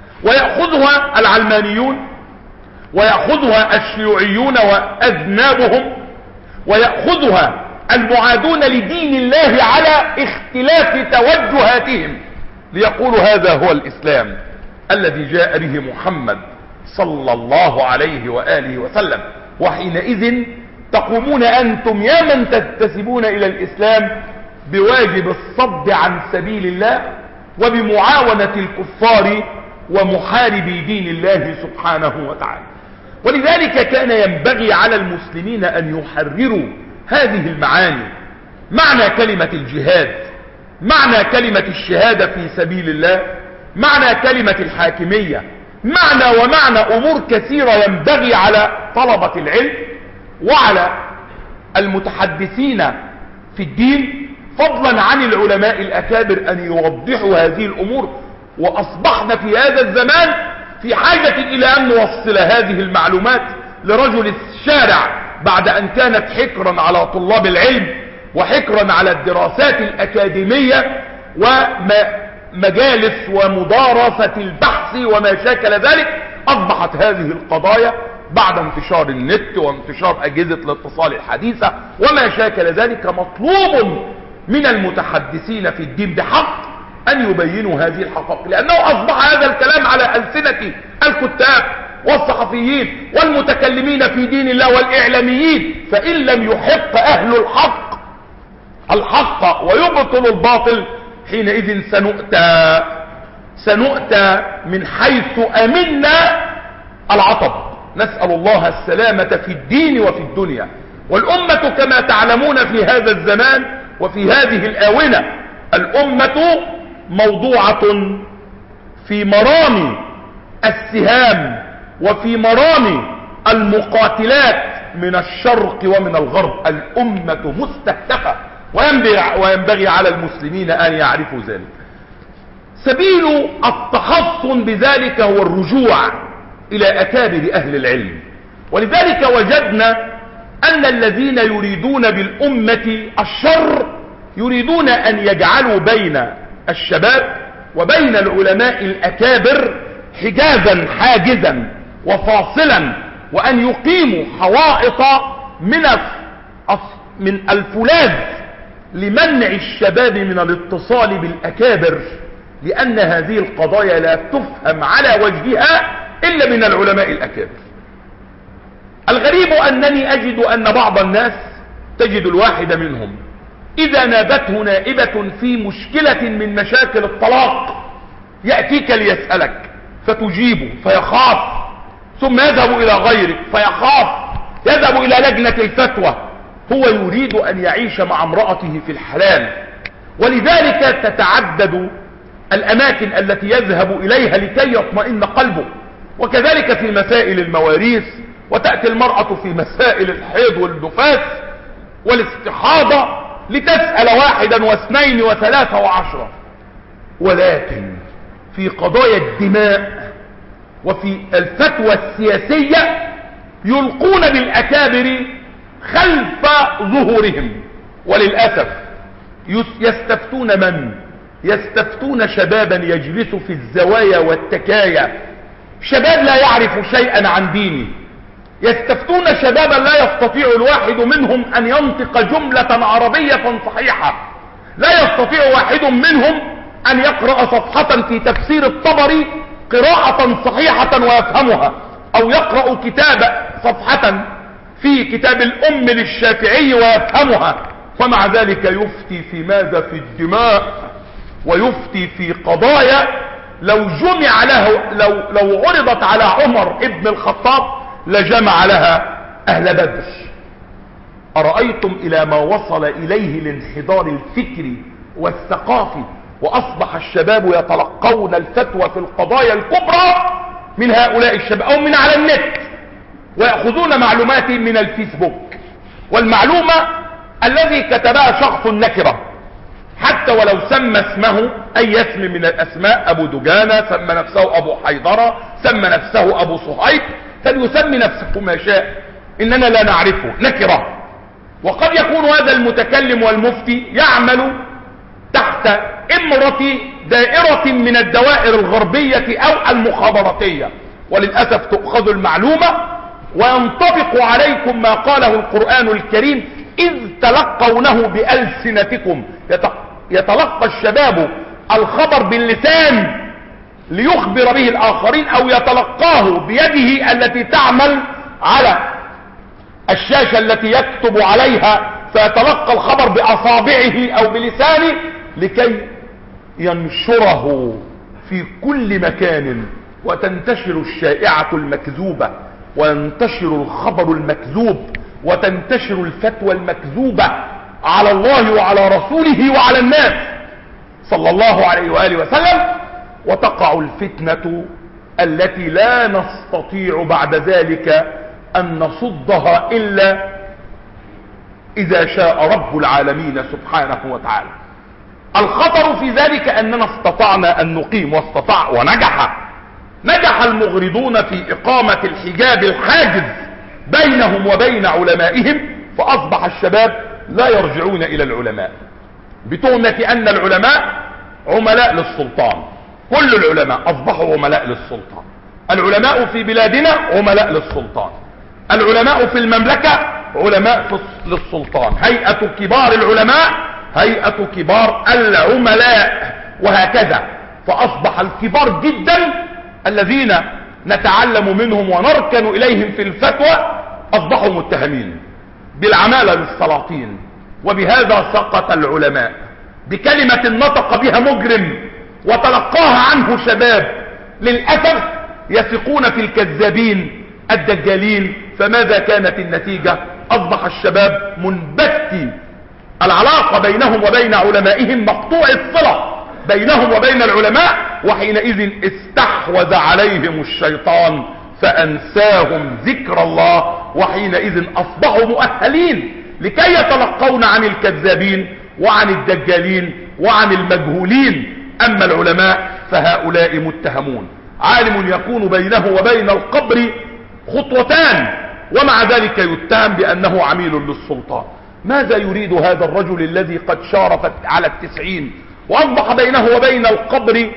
ويأخذها العلمانيون ويأخذها الشيوعيون وأذنابهم ويأخذها المعادون لدين الله على اختلاف توجهاتهم ليقولوا هذا هو الإسلام الذي جاء به محمد صلى الله عليه وآله وسلم. وحينئذ تقومون أنتم يا من تنتسبون إلى الإسلام بواجب الصد عن سبيل الله وبمعاونة الكفار ومحاربي دين الله سبحانه وتعالى. ولذلك كان ينبغي على المسلمين أن يحرروا هذه المعاني، معنى كلمة الجهاد، معنى كلمة الشهادة في سبيل الله، معنى كلمة الحاكمية، معنى ومعنى أمور كثيرة ينبغي على طلبة العلم وعلى المتحدثين في الدين فضلا عن العلماء الأكابر أن يوضحوا هذه الأمور. وأصبحنا في هذا الزمان في حاجة إلى أن نوصل هذه المعلومات لرجل الشارع بعد أن كانت حكرا على طلاب العلم وحكرا على الدراسات الأكاديمية ومجالس ومدارسة البحث وما شاكل ذلك. أصبحت هذه القضايا بعد انتشار النت وانتشار أجهزة الاتصال الحديثة وما شاكل ذلك مطلوب من المتحدثين في الدين بحق أن يبينوا هذه الحقائق، لأنه أصبح هذا الكلام على ألسنة الكتاب والصحفيين والمتكلمين في دين الله والإعلاميين، فإن لم يحق أهل الحق الحق ويبطل الباطل حينئذ سنؤتى سنؤتى من حيث أمنا العطب. نسأل الله السلامة في الدين وفي الدنيا. والأمة كما تعلمون في هذا الزمان وفي هذه الآونة الأمة موضوعة في مرام السهام وفي مرام المقاتلات من الشرق ومن الغرب. الأمة مستهدفة وينبغي على المسلمين أن يعرفوا ذلك. سبيل التحصن بذلك هو الرجوع إلى أكابر أهل العلم. ولذلك وجدنا أن الذين يريدون بالأمة الشر يريدون أن يجعلوا بين الشباب وبين العلماء الأكابر حجازا حاجزا وفاصلا، وأن يقيموا حوائط من من الفولاذ لمنع الشباب من الاتصال بالأكابر، لأن هذه القضايا لا تفهم على وجهها إلا من العلماء الأكابر. الغريب أنني أجد أن بعض الناس تجد الواحد منهم إذا نابته نائبة في مشكلة من مشاكل الطلاق يأتيك ليسألك فتجيبه فيخاف، ثم يذهب إلى غيرك فيخاف، يذهب إلى لجنة الفتوى. هو يريد أن يعيش مع امرأته في الحلال، ولذلك تتعدد الأماكن التي يذهب إليها لكي يطمئن قلبه. وكذلك في مسائل المواريث، وتأتي المرأة في مسائل الحيض والنفاس والاستحاضة لتسأل واحدا واثنين وثلاثة وعشرة. ولكن في قضايا الدماء وفي الفتوى السياسية يلقون بالأكابر خلف ظهورهم. وللأسف يستفتون من؟ يستفتون شبابا يجلس في الزوايا والتكايا، شباب لا يعرف شيئا عن دينه. يستفتون شبابا لا يستطيع الواحد منهم أن ينطق جملة عربية صحيحة، لا يستطيع واحد منهم أن يقرأ صفحة في تفسير الطبري قراءة صحيحة ويفهمها، أو يقرأ كتاب صفحة في كتاب الأم للشافعي ويفهمها. ومع ذلك يفتي في ماذا؟ في الدماء، ويفتي في قضايا لو جمع له لو, لو عرضت على عمر ابن الخطاب لجمع لها أهل بدر. أرأيتم إلى ما وصل إليه الانحدار الفكري والثقافي، وأصبح الشباب يتلقون الفتوى في القضايا الكبرى من هؤلاء الشباب أو من على النت، ويأخذون معلومات من الفيسبوك. والمعلومة الذي كتبها شخص نكرة، حتى ولو سمى اسمه أي اسم من الأسماء، أبو دجانة، سمى نفسه أبو حيدرة، سمى نفسه أبو صهيب، فليسمي نفسه ما شاء، إننا لا نعرفه، نكرة. وقد يكون هذا المتكلم والمفتي يعمل تحت إمرة دائرة من الدوائر الغربية أو المخابراتية، وللأسف تؤخذ المعلومة وينطبق عليكم ما قاله القرآن الكريم: إذ تلقونه بألسنتكم. يتلقى الشباب الخبر باللسان ليخبر به الآخرين، أو يتلقاه بيده التي تعمل على الشاشة التي يكتب عليها، فيتلقى الخبر بأصابعه أو بلسانه لكي ينشره في كل مكان، وتنتشر الشائعة المكذوبة، وينتشر الخبر المكذوب، وتنتشر الفتوى المكذوبة على الله وعلى رسوله وعلى الناس صلى الله عليه وآله وسلم، وتقع الفتنة التي لا نستطيع بعد ذلك أن نصدها إلا إذا شاء رب العالمين سبحانه وتعالى. الخطر في ذلك أننا استطعنا أن نقيم، واستطاع ونجح نجح المغرضون في إقامة الحجاب الحاجز بينهم وبين علمائهم، فأصبح الشباب لا يرجعون إلى العلماء بتهمة أن العلماء عملاء للسلطان. كل العلماء أصبحوا عملاء للسلطان. العلماء في بلادنا عملاء للسلطان، العلماء في المملكة علماء للسلطان، هيئة كبار العلماء هيئة كبار العملاء، وهكذا. فأصبح الكبار جدا الذين نتعلم منهم ونركن إليهم في الفتوى أصبحوا متهمين بالعمالة للسلاطين. وبهذا سقط العلماء بكلمة نطق بها مجرم وتلقاها عنه شباب للأسف يثقون في الكذابين الدجالين. فماذا كانت النتيجة؟ أصبح الشباب منبتي العلاقة بينهم وبين علمائهم، مقطوع الصلة بينهم وبين العلماء، وحينئذ استحوذ عليهم الشيطان فأنساهم ذكر الله، وحينئذ أصبحوا مؤهلين لكي يتلقون عن الكذابين وعن الدجالين وعن المجهولين. أما العلماء فهؤلاء متهمون. عالم يكون بينه وبين القبر خطوتان ومع ذلك يتهم بأنه عميل للسلطان. ماذا يريد هذا الرجل الذي قد شارف على التسعين وأصبح بينه وبين القبر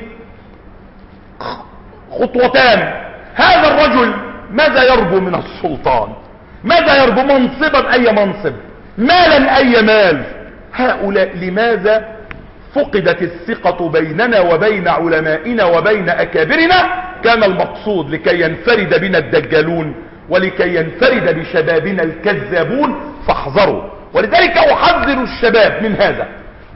خطوتان؟ هذا الرجل ماذا يرجو من السلطان؟ ماذا يرجو؟ منصبا أي منصب، مالا أي مال. هؤلاء لماذا فقدت الثقة بيننا وبين علمائنا وبين أكابرنا؟ كان المقصود لكي ينفرد بنا الدجالون ولكي ينفرد بشبابنا الكذابون، فاحذروا. ولذلك أحذر الشباب من هذا،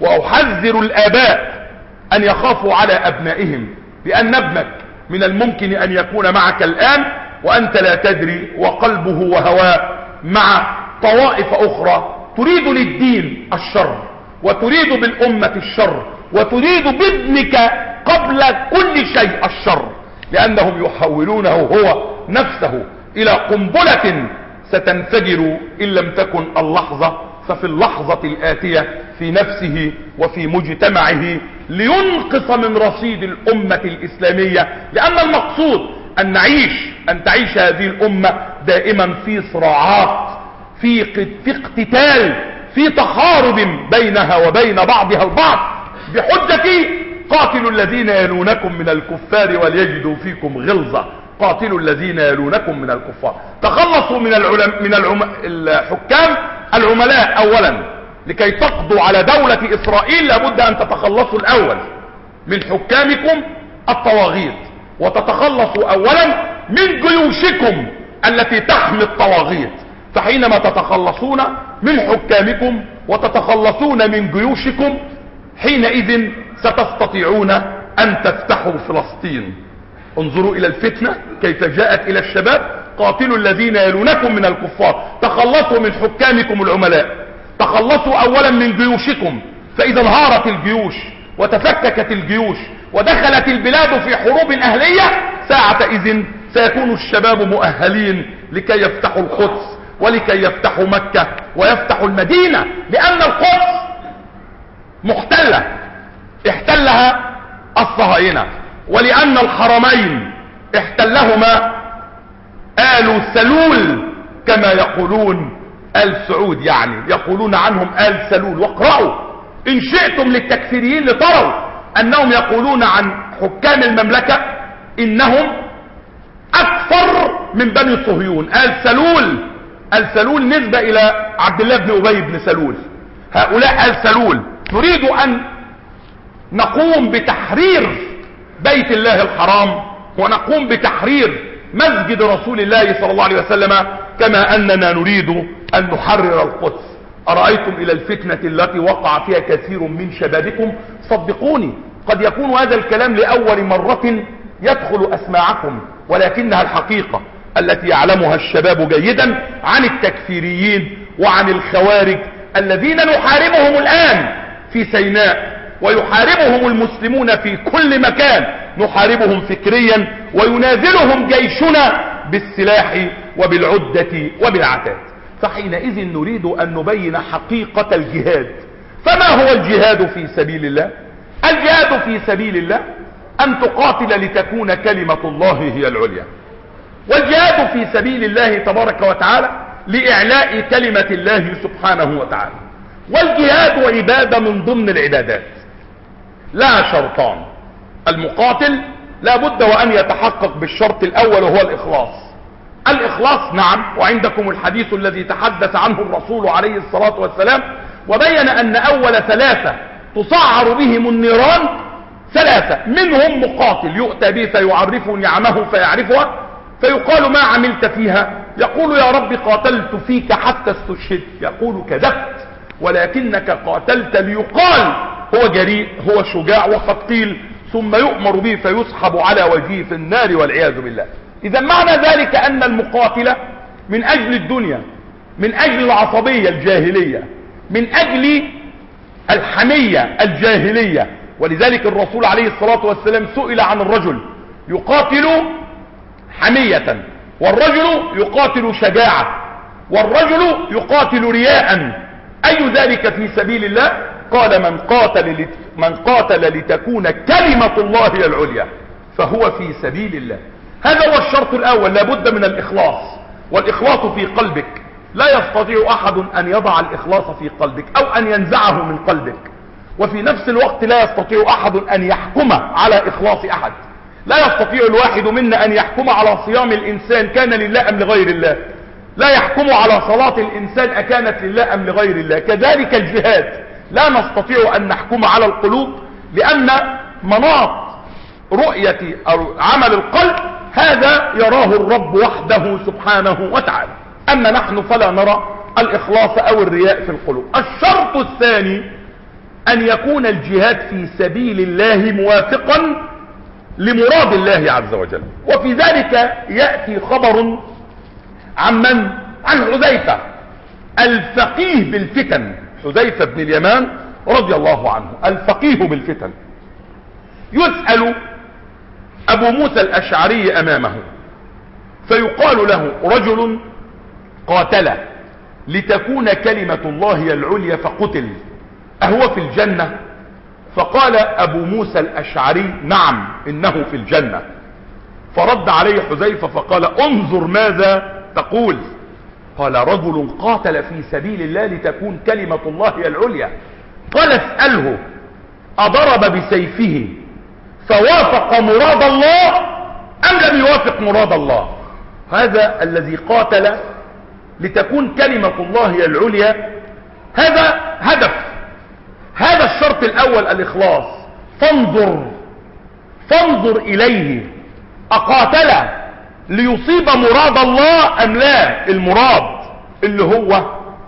وأحذر الآباء أن يخافوا على أبنائهم، لأن ابنك من الممكن أن يكون معك الآن وأنت لا تدري، وقلبه وهواه مع طوائف أخرى تريد للدين الشر وتريد بالأمة الشر وتريد بابنك قبل كل شيء الشر، لأنهم يحولونه هو نفسه إلى قنبلة ستنفجر إن لم تكن اللحظة ففي اللحظة الآتية في نفسه وفي مجتمعه، لينقص من رصيد الأمة الإسلامية. لأن المقصود أن نعيش أن تعيش هذه الأمة دائما في صراعات، في في اقتتال، في تحارب بينها وبين بعضها البعض، بحجة قاتلوا الذين يلونكم من الكفار وليجدوا فيكم غلظة. قاتلوا الذين يلونكم من الكفار. تخلصوا من العلم من العم... الحكام العملاء اولا. لكي تقضوا على دولة اسرائيل لابد ان تتخلصوا الاول من حكامكم الطواغيت، وتتخلصوا اولا من جيوشكم التي تحمي الطواغيت. فحينما تتخلصون من حكامكم وتتخلصون من جيوشكم، حينئذ ستستطيعون ان تفتحوا فلسطين. انظروا الى الفتنة كيف جاءت الى الشباب. قاتلوا الذين يلونكم من الكفار. تخلصوا من حكامكم العملاء، تخلصوا اولا من جيوشكم، فاذا انهارت الجيوش وتفككت الجيوش ودخلت البلاد في حروب اهلية، ساعة اذن سيكون الشباب مؤهلين لكي يفتحوا القدس ولكي يفتحوا مكة ويفتحوا المدينة، لان القدس محتلة احتلها الصهاينة، ولأن الحرمين احتلهما آل سلول كما يقولون، آل سعود يعني يقولون عنهم آل سلول. واقرأوا إن شئتم للتكفيريين لتروا أنهم يقولون عن حكام المملكة إنهم أكثر من بني صهيون. آل سلول آل سلول نسبة إلى عبد الله بن أبي بن سلول. هؤلاء آل سلول. نريد أن نقوم بتحرير بيت الله الحرام، ونقوم بتحرير مسجد رسول الله صلى الله عليه وسلم، كما أننا نريد أن نحرر القدس. أرأيتم إلى الفتنة التي وقع فيها كثير من شبابكم؟ صدقوني قد يكون هذا الكلام لأول مرة يدخل أسماعكم، ولكنها الحقيقة التي يعلمها الشباب جيدا عن التكفيريين وعن الخوارج الذين نحاربهم الآن في سيناء، ويحاربهم المسلمون في كل مكان. نحاربهم فكريا وينازلهم جيشنا بالسلاح وبالعدة وبالعتاد. فحينئذ نريد أن نبين حقيقة الجهاد. فما هو الجهاد في سبيل الله؟ الجهاد في سبيل الله أن تقاتل لتكون كلمة الله هي العليا، والجهاد في سبيل الله تبارك وتعالى لإعلاء كلمة الله سبحانه وتعالى. والجهاد عبادة من ضمن العبادات، لا شرطان. المقاتل لا بد وأن يتحقق بالشرط الأول وهو الإخلاص. الإخلاص نعم، وعندكم الحديث الذي تحدث عنه الرسول عليه الصلاة والسلام وبين أن أول ثلاثة تصعر بهم النيران ثلاثة، منهم مقاتل يؤتى به فيعرف نعمه فيعرفها، فيقال ما عملت فيها؟ يقول يا رب قاتلت فيك حتى استشهدت. يقول كذبت، ولكنك قاتلت ليقال هو جريء، هو شجاع، وقد قيل ثم يؤمر به فيسحب على وجهه في النار والعياذ بالله. إذا معنى ذلك أن المقاتلة من أجل الدنيا، من أجل العصبية الجاهلية، من أجل الحمية الجاهلية. ولذلك الرسول عليه الصلاة والسلام سئل عن الرجل يقاتل حمية، والرجل يقاتل شجاعة، والرجل يقاتل رياء، أي ذلك في سبيل الله؟ قال من قاتل لت... من قاتل لتكون كلمة الله هي العليا فهو في سبيل الله. هذا هو الشرط الأول، لابد من الإخلاص. والإخلاص في قلبك. لا يستطيع أحد أن يضع الإخلاص في قلبك أو أن ينزعه من قلبك، وفي نفس الوقت لا يستطيع أحد أن يحكم على إخلاص أحد. لا يستطيع الواحد منا أن يحكم على صيام الإنسان كان لله أم لغير الله، لا يحكم على صلاة الإنسان أكانت لله أم لغير الله. كذلك الجهاد لا نستطيع أن نحكم على القلوب، لأن مناط رؤية أو عمل القلب هذا يراه الرب وحده سبحانه وتعالى. أما نحن فلا نرى الإخلاص أو الرياء في القلوب. الشرط الثاني أن يكون الجهاد في سبيل الله موافقا لمراد الله عز وجل. وفي ذلك يأتي خبر عن من؟ عن حذيفة الفقيه بالفتن، حذيفة بن اليمان رضي الله عنه الفقيه بالفتن. يسأل أبو موسى الأشعري أمامه فيقال له رجل قاتل لتكون كلمة الله هي العليا فقتل، أهو في الجنة؟ فقال أبو موسى الأشعري نعم إنه في الجنة. فرد عليه حذيفة فقال انظر ماذا تقول. قال رجل قاتل في سبيل الله لتكون كلمة الله هي العليا. قال اسأله أضرب بسيفه فوافق مراد الله أم لم يوافق مراد الله؟ هذا الذي قاتل لتكون كلمة الله هي العليا هذا هدف. هذا الشرط الأول الإخلاص. فانظر فانظر إليه أقاتل ليصيب مراد الله أم لا؟ المراد اللي هو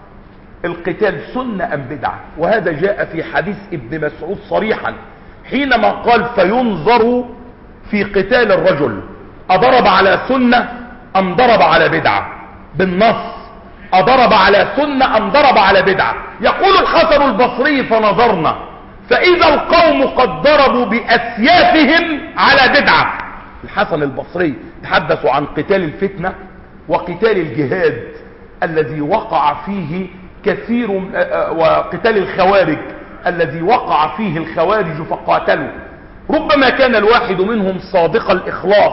القتال سنة أم بدعة. وهذا جاء في حديث ابن مسعود صريحا حينما قال فينظر في قتال الرجل أضرب على سنة أم ضرب على بدعة، بالنص أضرب على سنة أم ضرب على بدعة. يقول الحسن البصري فنظرنا فإذا القوم قد ضربوا بأسيافهم على بدعة. الحسن البصري تحدثوا عن قتال الفتنة وقتال الجهاد الذي وقع فيه كثير، وقتال الخوارج الذي وقع فيه الخوارج فقاتلوا. ربما كان الواحد منهم صادق الإخلاص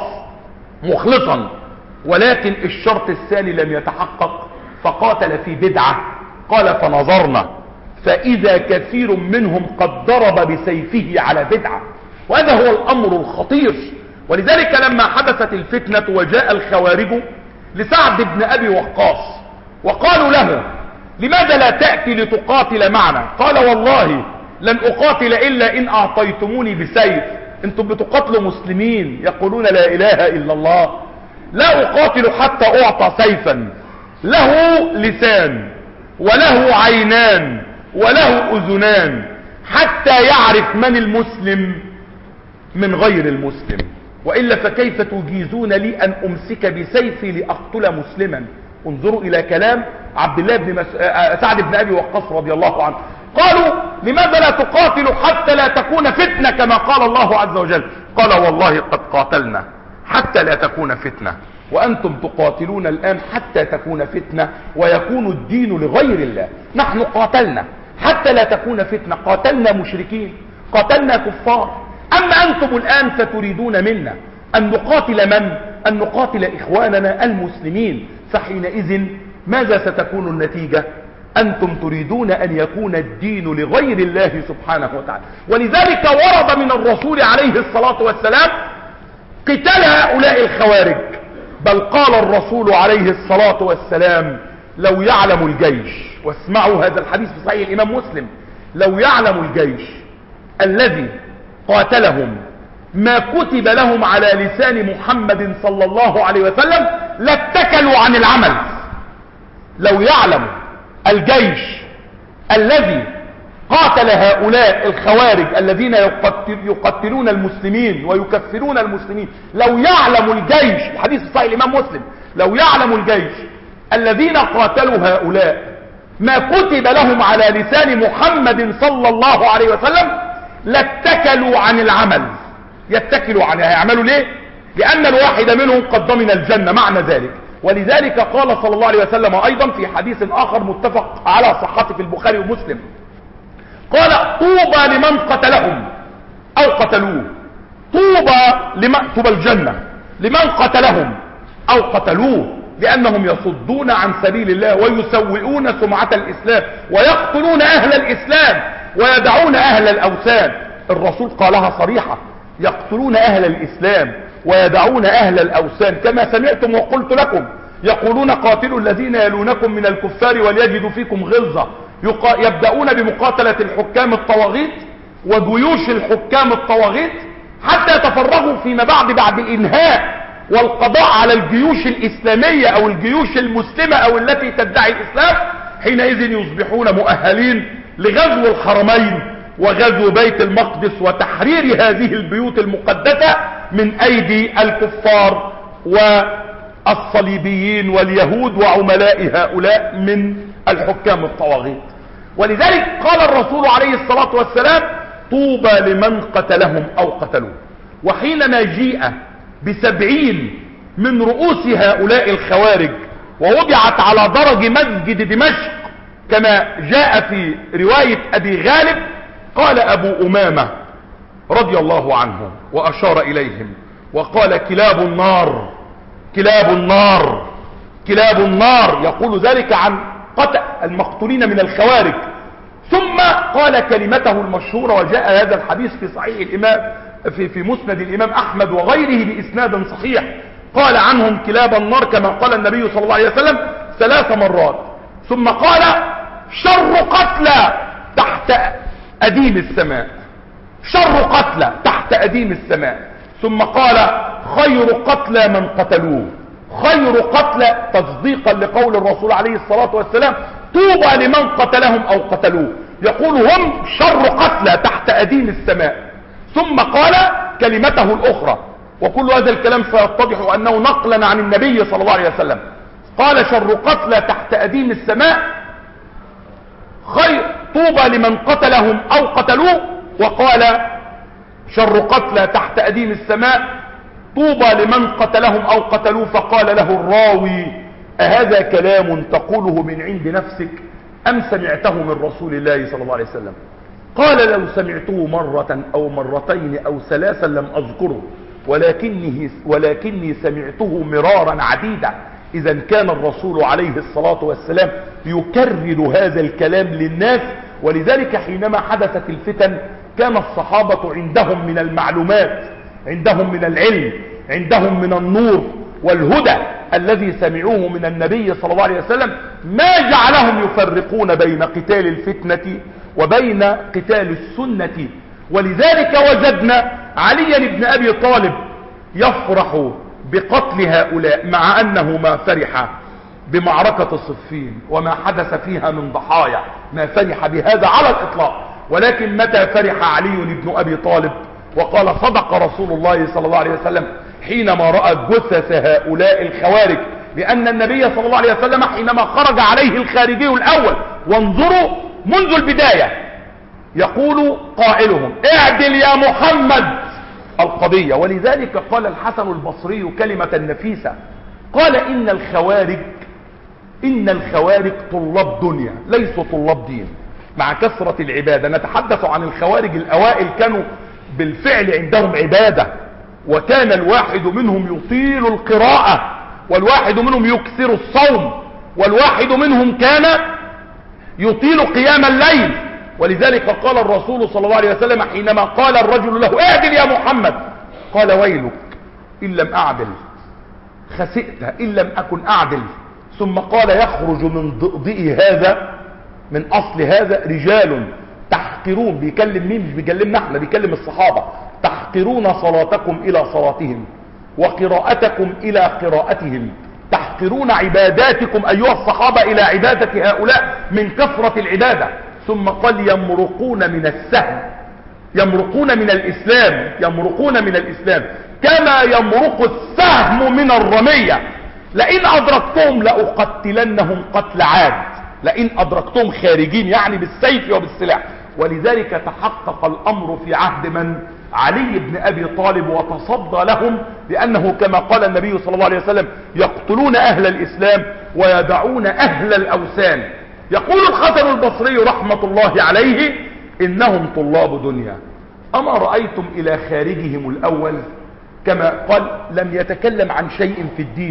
مخلصا، ولكن الشرط الثاني لم يتحقق فقاتل في بدعة. قال فنظرنا فإذا كثير منهم قد ضرب بسيفه على بدعة. وهذا هو الأمر الخطير. ولذلك لما حدثت الفتنة وجاء الخوارج لسعد بن أبي وقاص وقالوا له لماذا لا تأتي لتقاتل معنا؟ قال والله لن أقاتل إلا إن أعطيتموني بسيف. انتم بتقاتلوا مسلمين يقولون لا إله إلا الله، لا أقاتل حتى أعطى سيفا له لسان وله عينان وله أذنان حتى يعرف من المسلم من غير المسلم، وإلا فكيف تجيزون لي أن أمسك بسيفي لأقتل مسلما؟ انظروا إلى كلام عبد الله بن مس... سعد بن أبي وقاص رضي الله عنه. قالوا لماذا لا تقاتل حتى لا تكون فتنة كما قال الله عز وجل؟ قال والله قد قاتلنا حتى لا تكون فتنة، وأنتم تقاتلون الآن حتى تكون فتنة ويكون الدين لغير الله. نحن قاتلنا حتى لا تكون فتنة، قاتلنا مشركين، قاتلنا كفار. أما أنتم الآن فتريدون منا أن نقاتل من؟ أن نقاتل إخواننا المسلمين. فحينئذ ماذا ستكون النتيجة؟ أنتم تريدون أن يكون الدين لغير الله سبحانه وتعالى. ولذلك ورد من الرسول عليه الصلاة والسلام قتال هؤلاء الخوارج، بل قال الرسول عليه الصلاة والسلام لو يعلم الجيش، واسمعوا هذا الحديث في صحيح الإمام مسلم، لو يعلم الجيش الذي قاتلهم ما كتب لهم على لسان محمد صلى الله عليه وسلم لاتكلوا عن العمل. لو يعلم الجيش الذي قاتل هؤلاء الخوارج الذين يقتل يقتلون المسلمين ويكفرون المسلمين، لو يعلم الجيش، الحديث صحيح الإمام مسلم، لو يعلم الجيش الذين قاتلوا هؤلاء ما كتب لهم على لسان محمد صلى الله عليه وسلم لاتكلوا عن العمل. يتكلوا عن هيعملوا ليه؟ لأن الواحد منهم قد ضمن الجنة معنى ذلك. ولذلك قال صلى الله عليه وسلم أيضا في حديث آخر متفق على صحته في البخاري ومسلم، قال طوبى لمن قتلهم أو قتلوه، طوبى لمن طوبى الجنة لمن قتلهم أو قتلوه. لأنهم يصدون عن سبيل الله ويسوئون سمعة الإسلام ويقتلون أهل الإسلام ويدعون أهل الأوثان. الرسول قالها صريحة: يقتلون أهل الإسلام ويدعون أهل الأوثان، كما سمعتم وقلت لكم يقولون قاتلوا الذين يلونكم من الكفار وليجدوا فيكم غلظة. يبدأون بمقاتلة الحكام الطواغيت وجيوش الحكام الطواغيت حتى يتفرغوا فيما بعد بعد إنهاء والقضاء على الجيوش الإسلامية أو الجيوش المسلمة أو التي تدعي الإسلام. حينئذ يصبحون مؤهلين لغزو الحرمين وغزو بيت المقدس وتحرير هذه البيوت المقدسة من أيدي الكفار والصليبيين واليهود وعملاء هؤلاء من الحكام الطواغيت. ولذلك قال الرسول عليه الصلاة والسلام: طوبى لمن قتلهم أو قتلوه. وحينما جيء بسبعين من رؤوس هؤلاء الخوارج ووضعت على درج مسجد دمشق كما جاء في رواية أبي غالب، قال أبو أمامة رضي الله عنه وأشار إليهم وقال: كلاب النار كلاب النار كلاب النار، يقول ذلك عن قتل المقتولين من الخوارج. ثم قال كلمته المشهورة، وجاء هذا الحديث في صحيح الإمام في, في مسند الإمام أحمد وغيره بإسناد صحيح، قال عنهم كلاب النار كما قال النبي صلى الله عليه وسلم ثلاث مرات. ثم قال: شر قتلى تحت أديم السماء، شر قتلى تحت أديم السماء. ثم قال: خير قتلى من قتلوه، خير قتلى تصديقا لقول الرسول عليه الصلاة والسلام: طوبى لمن قتلهم أو قتلوه، يقول هم شر قتلى تحت أديم السماء. ثم قال كلمته الأخرى، وكل هذا الكلام سيتضح أنه نقلا عن النبي صلى الله عليه وسلم، قال: شر قتلى تحت أديم السماء، خير طوبى لمن قتلهم أو قتلوه. وقال: شر قتلى تحت أديم السماء، طوبى لمن قتلهم أو قتلوه. فقال له الراوي: أهذا كلام تقوله من عند نفسك أم سمعته من رسول الله صلى الله عليه وسلم؟ قال: لو سمعته مرة أو مرتين أو ثلاثا لم أذكره، ولكني, ولكني سمعته مرارا عديدا. إذا كان الرسول عليه الصلاة والسلام يكرر هذا الكلام للناس. ولذلك حينما حدثت الفتن كان الصحابة عندهم من المعلومات، عندهم من العلم، عندهم من النور والهدى الذي سمعوه من النبي صلى الله عليه وسلم، ما جعلهم يفرقون بين قتال الفتنة وبين قتال السنة. ولذلك وجدنا علي بن أبي طالب يفرح بقتل هؤلاء، مع أنه ما فرح بمعركة صفين وما حدث فيها من ضحايا، ما فرح بهذا على الإطلاق. ولكن متى فرح علي بن أبي طالب وقال: صدق رسول الله صلى الله عليه وسلم حينما رأى جثث هؤلاء الخوارج، لأن النبي صلى الله عليه وسلم حينما خرج عليه الخارجي الأول، وانظروا منذ البداية يقول قائلهم: اعدل يا محمد القضية. ولذلك قال الحسن البصري كلمة نفيسة، قال: إن الخوارج إن الخوارج طلاب دنيا ليسوا طلاب دين، مع كثرة العبادة. نتحدث عن الخوارج الأوائل كانوا بالفعل عندهم عبادة، وكان الواحد منهم يطيل القراءة، والواحد منهم يكثر الصوم، والواحد منهم كان يطيل قيام الليل. ولذلك قال الرسول صلى الله عليه وسلم حينما قال الرجل له: اعدل يا محمد، قال: ويلك إن لم أعدل، خسئت إن لم أكن أعدل. ثم قال: يخرج من ضئضئ هذا، من أصل هذا، رجال تحقرون، بيكلم مين؟ مش بيكلمنا احنا، بيكلم الصحابة، تحقرون صلاتكم إلى صلاتهم وقراءتكم إلى قراءتهم، تحقرون عباداتكم أيها الصحابة إلى عبادة هؤلاء من كثرة العبادة. ثم قال: يمرقون من السهم، يمرقون من الإسلام، يمرقون من الإسلام كما يمرق السهم من الرمية. لئن أدركتهم لأقتلنهم قتل عاد، لئن أدركتهم خارجين يعني بالسيف وبالسلاح. ولذلك تحقق الأمر في عهد من؟ علي بن أبي طالب، وتصدى لهم، لأنه كما قال النبي صلى الله عليه وسلم: يقتلون أهل الإسلام ويدعون أهل الأوثان. يقول الحسن البصري رحمة الله عليه: إنهم طلاب دنيا، أما رأيتم إلى خارجهم الأول؟ كما قال: لم يتكلم عن شيء في الدين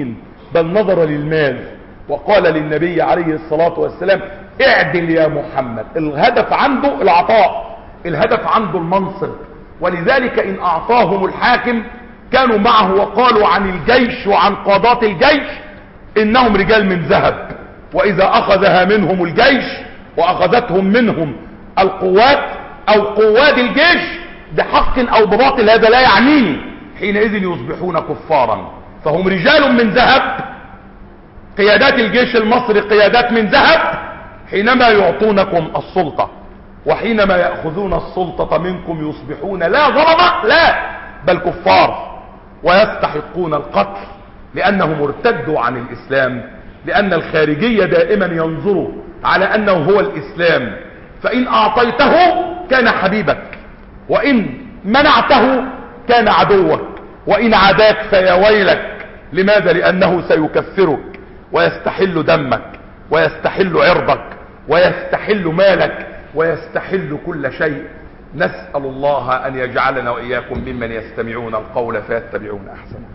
بل نظر للمال وقال للنبي عليه الصلاة والسلام اعدل يا محمد. الهدف عنده العطاء، الهدف عنده المنصب. ولذلك إن أعطاهم الحاكم كانوا معه وقالوا عن الجيش وعن قادات الجيش إنهم رجال من ذهب، وإذا أخذها منهم الجيش وأخذتهم منهم القوات أو قواد الجيش بحق أو بباطل هذا لا يعنيني، حينئذ يصبحون كفارا. فهم رجال من ذهب، قيادات الجيش المصري قيادات من ذهب حينما يعطونكم السلطة، وحينما يأخذون السلطة منكم يصبحون لا ظلمة لا بل كفار، ويستحقون القتل لأنهم ارتدوا عن الإسلام. لأن الخارجية دائما ينظروا على أنه هو الإسلام، فإن أعطيته كان حبيبك، وإن منعته كان عدوك، وإن عاداك فيا ويلك. لماذا؟ لأنه سيكفرك ويستحل دمك ويستحل عرضك ويستحل مالك ويستحل كل شيء. نسأل الله أن يجعلنا وإياكم ممن يستمعون القول فيتبعون أحسنه.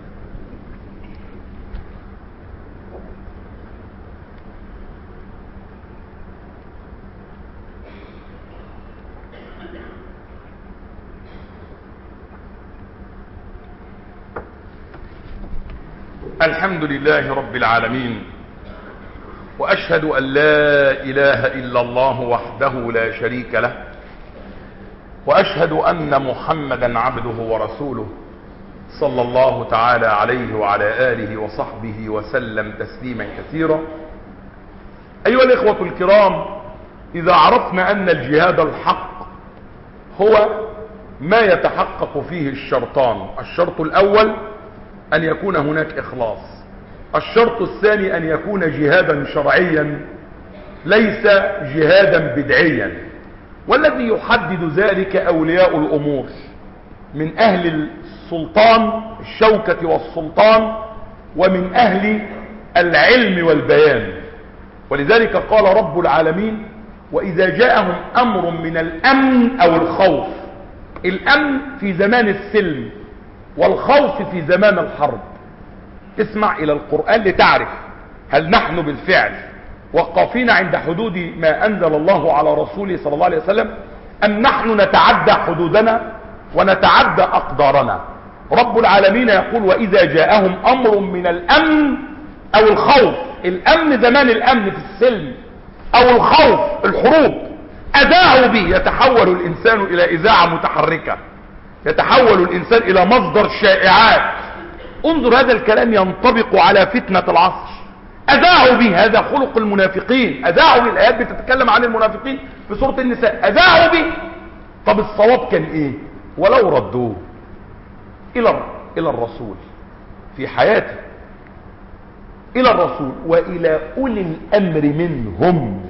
الحمد لله رب العالمين، وأشهد أن لا إله إلا الله وحده لا شريك له، وأشهد أن محمدا عبده ورسوله صلى الله تعالى عليه وعلى آله وصحبه وسلم تسليما كثيرا. أيها الإخوة الكرام، إذا عرفنا أن الجهاد الحق هو ما يتحقق فيه الشرطان: الشرط الأول أن يكون هناك إخلاص، الشرط الثاني أن يكون جهادا شرعيا ليس جهادا بدعيا. والذي يحدد ذلك أولياء الأمور من أهل السلطان الشوكة والسلطان ومن أهل العلم والبيان. ولذلك قال رب العالمين: وإذا جاءهم أمر من الأمن أو الخوف. الأمن في زمان السلم، والخوف في زمان الحرب. اسمع إلى القرآن لتعرف هل نحن بالفعل وقافين عند حدود ما أنزل الله على رسوله صلى الله عليه وسلم، أم نحن نتعدى حدودنا ونتعدى أقدارنا. رب العالمين يقول: وإذا جاءهم أمر من الأمن أو الخوف. الأمن زمان الأمن في السلم، أو الخوف الحروب، أذاعوا به. يتحول الإنسان إلى إذاعة متحركة، يتحول الإنسان إلى مصدر شائعات. انظر هذا الكلام ينطبق على فتنة العصر. أذاعوا به، هذا خلق المنافقين. أذاعوا به، الآيات بتتكلم عن المنافقين في سورة النساء. أذاعوا به. طب الصواب كان إيه؟ ولو ردوه إلى إلى الرسول في حياته، إلى الرسول وإلى أولي الأمر منهم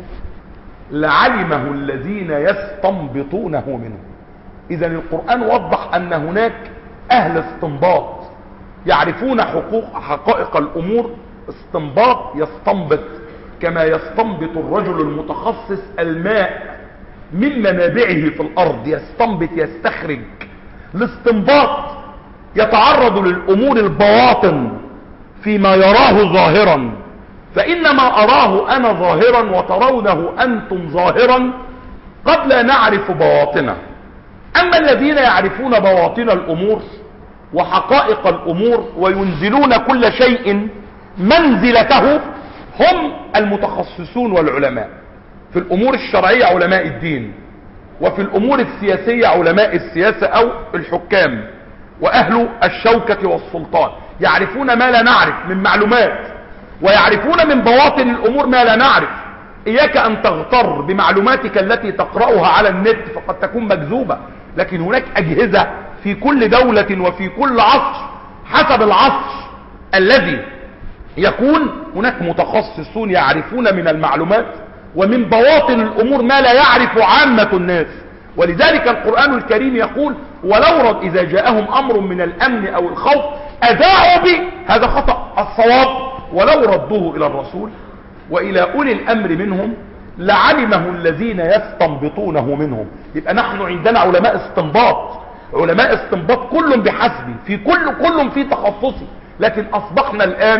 لعلمه الذين يستنبطونه منهم. إذا القرآن وضح أن هناك أهل استنباط يعرفون حقوق حقائق الأمور. استنباط يستنبط كما يستنبط الرجل المتخصص الماء من منابعه في الأرض، يستنبط يستخرج. الاستنباط يتعرض للأمور البواطن فيما يراه ظاهرا، فإنما أراه أنا ظاهرا وترونه أنتم ظاهرا قد لا نعرف بواطنه. أما الذين يعرفون بواطن الأمور وحقائق الأمور وينزلون كل شيء منزلته هم المتخصصون والعلماء. في الأمور الشرعية علماء الدين، وفي الأمور السياسية علماء السياسة أو الحكام وأهل الشوكة والسلطان. يعرفون ما لا نعرف من معلومات، ويعرفون من بواطن الأمور ما لا نعرف. إياك أن تغتر بمعلوماتك التي تقرأها على النت، فقد تكون مكذوبة. لكن هناك أجهزة في كل دولة وفي كل عصر حسب العصر الذي يكون هناك متخصصون يعرفون من المعلومات ومن بواطن الأمور ما لا يعرف عامة الناس. ولذلك القرآن الكريم يقول: ولو رد إذا جاءهم أمر من الأمن أو الخوف أذاعوا به. هذا خطأ. الصواب: ولو ردوه إلى الرسول وإلى أولي الأمر منهم لعلمه الذين يستنبطونه منهم. يبقى نحن عندنا علماء استنباط، علماء استنباط كل بحسبه، في كل كل في تخصصي. لكن أصبحنا الآن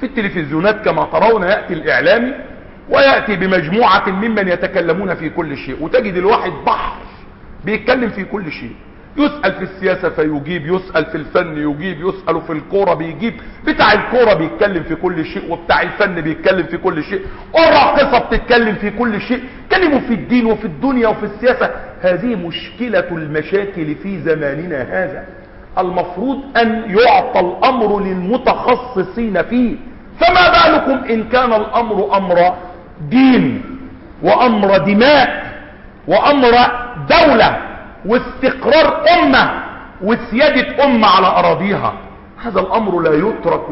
في التلفزيونات كما ترون يأتي الإعلامي ويأتي بمجموعة ممن يتكلمون في كل شيء، وتجد الواحد بحر بيتكلم في كل شيء، يسأل في السياسة فيجيب، يسأل في الفن يجيب، يسأل في الكورة بيجيب، بتاع الكورة بيتكلم في كل شيء، وبتاع الفن بيتكلم في كل شيء، الراقصة بتتكلم في كل شيء، كلموا في الدين وفي الدنيا وفي السياسة. هذه مشكلة المشاكل في زماننا هذا، المفروض أن يعطى الأمر للمتخصصين فيه. فما بالكم إن كان الأمر أمر دين وأمر دماء وأمر دولة واستقرار أمة وسيادة أمة على أراضيها. هذا الأمر لا يترك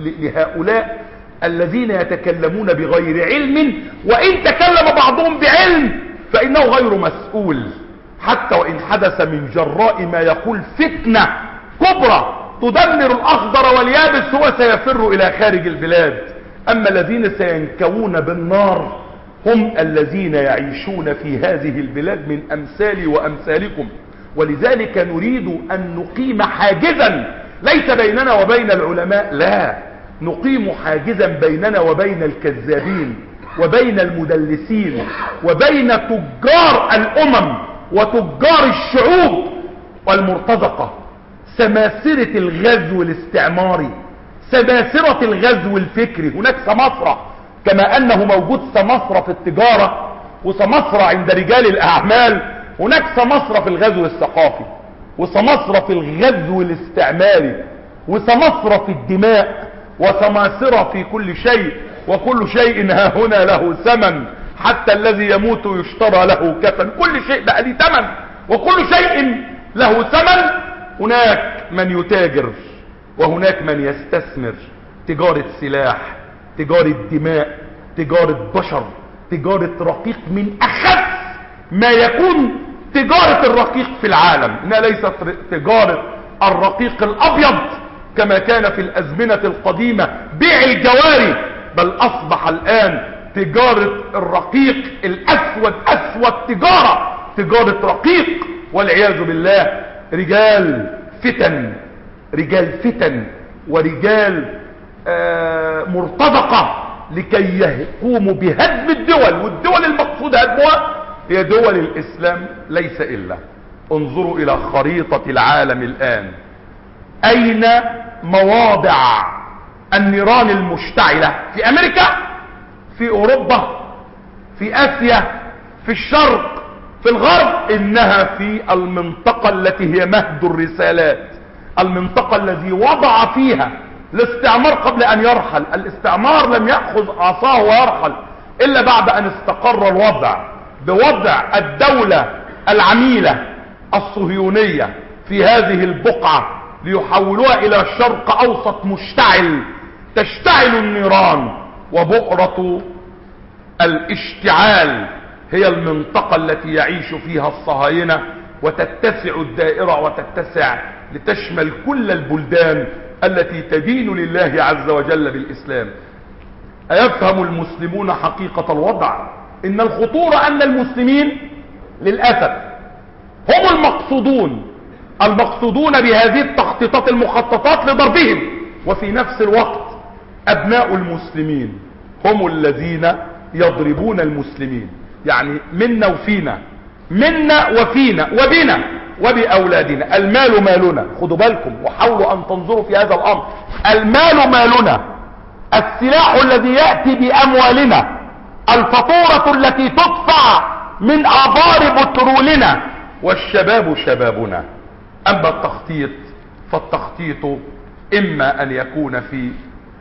لهؤلاء الذين يتكلمون بغير علم، وإن تكلم بعضهم بعلم فإنه غير مسؤول، حتى وإن حدث من جراء ما يقول فتنة كبرى تدمر الأخضر واليابس هو سيفر إلى خارج البلاد. أما الذين سينكوون بالنار هم الذين يعيشون في هذه البلاد من أمثالي وأمثالكم. ولذلك نريد أن نقيم حاجزا ليس بيننا وبين العلماء، لا، نقيم حاجزا بيننا وبين الكذابين وبين المدلسين وبين تجار الأمم وتجار الشعوب والمرتزقة، سماسرة الغزو الاستعماري، سماسرة الغزو الفكري. هناك سماسرة كما أنه موجود سماسرة في التجارة وسماسرة عند رجال الأعمال، هناك سماسرة في الغزو الثقافي وسماسرة في الغزو الاستعماري وسماسرة في الدماء وسماسرة في كل شيء، وكل شيء ها هنا له ثمن، حتى الذي يموت يشترى له كفن. كل شيء بقى ليه ثمن وكل شيء له ثمن. هناك من يتاجر وهناك من يستثمر، تجارة سلاح، تجارة دماء، تجارة بشر، تجارة رقيق من أخف ما يكون تجارة الرقيق في العالم، إنها ليست تجارة الرقيق الأبيض كما كان في الأزمنة القديمة بيع الجواري، بل أصبح الآن تجارة الرقيق الأسود أسود تجارة، تجارة رقيق والعياذ بالله. رجال فتن، رجال فتن ورجال آه مرتزقة لكي يقوموا بهدم الدول، والدول المقصود هدمها هي دول الإسلام ليس إلا. انظروا إلى خريطة العالم الآن، أين مواضع النيران المشتعلة؟ في أمريكا، في أوروبا، في آسيا، في الشرق، في الغرب. إنها في المنطقة التي هي مهد الرسالات، المنطقة التي وضع فيها الاستعمار قبل أن يرحل. الاستعمار لم يأخذ عصاه ويرحل إلا بعد أن استقر الوضع بوضع الدولة العميلة الصهيونية في هذه البقعة ليحولوها إلى شرق أوسط مشتعل، تشتعل النيران، وبؤرة الاشتعال هي المنطقة التي يعيش فيها الصهاينة، وتتسع الدائرة وتتسع لتشمل كل البلدان التي تدين لله عز وجل بالإسلام. أيفهم المسلمون حقيقة الوضع؟ إن الخطورة أن المسلمين للأسف هم المقصودون المقصودون بهذه التخطيطات المخططات لضربهم، وفي نفس الوقت أبناء المسلمين هم الذين يضربون المسلمين. يعني منا وفينا، منا وفينا وبنا وبأولادنا. المال مالنا، خدوا بالكم وحاولوا أن تنظروا في هذا الأمر. المال مالنا، السلاح الذي يأتي بأموالنا، الفاتورة التي تدفع من آبار بترولنا، والشباب شبابنا. أما التخطيط فالتخطيط إما أن يكون في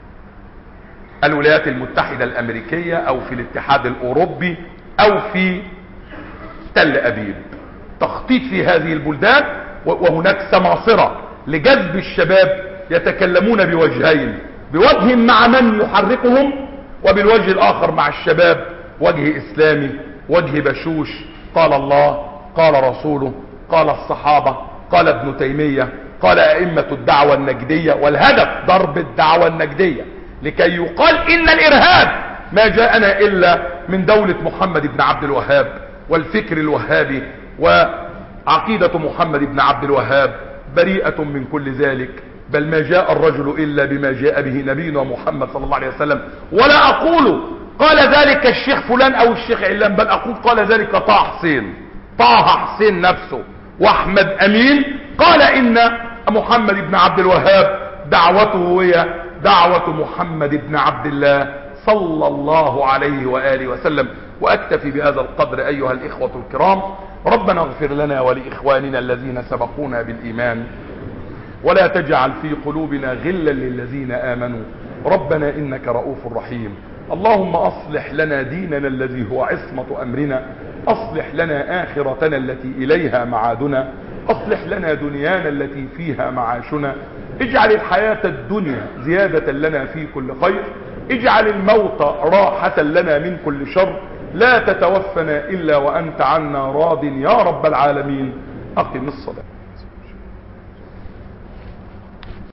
الولايات المتحدة الأمريكية أو في الاتحاد الأوروبي أو في تل أبيب، تخطيط في هذه البلدان. وهناك سماسرة لجذب الشباب يتكلمون بوجهين، بوجه مع من يحركهم، وبالوجه الآخر مع الشباب وجه إسلامي، وجه بشوش. قال الله، قال رسوله، قال الصحابة، قال ابن تيمية، قال أئمة الدعوة النجدية. والهدف ضرب الدعوة النجدية لكي يقال إن الإرهاب ما جاءنا إلا من دولة محمد بن عبد الوهاب والفكر الوهابي، وعقيدة محمد بن عبد الوهاب بريئة من كل ذلك. بل ما جاء الرجل إلا بما جاء به نبينا محمد صلى الله عليه وسلم. ولا أقول قال ذلك الشيخ فلان أو الشيخ علان، بل أقول قال ذلك طه حسين طه حسين نفسه وأحمد أمين. قال إن محمد بن عبد الوهاب دعوته هي دعوة محمد بن عبد الله صلى الله عليه وآله وسلم. وأكتفي بهذا القدر أيها الإخوة الكرام. ربنا اغفر لنا ولإخواننا الذين سبقونا بالإيمان، ولا تجعل في قلوبنا غلا للذين آمنوا، ربنا إنك رؤوف رحيم. اللهم أصلح لنا ديننا الذي هو عصمة أمرنا، أصلح لنا آخرتنا التي إليها معادنا، أصلح لنا دنيانا التي فيها معاشنا، اجعل الحياة الدنيا زيادة لنا في كل خير، اجعل الموت راحة لنا من كل شر، لا تتوفنا إلا وأنت عنا راض يا رب العالمين. أقم الصلاة.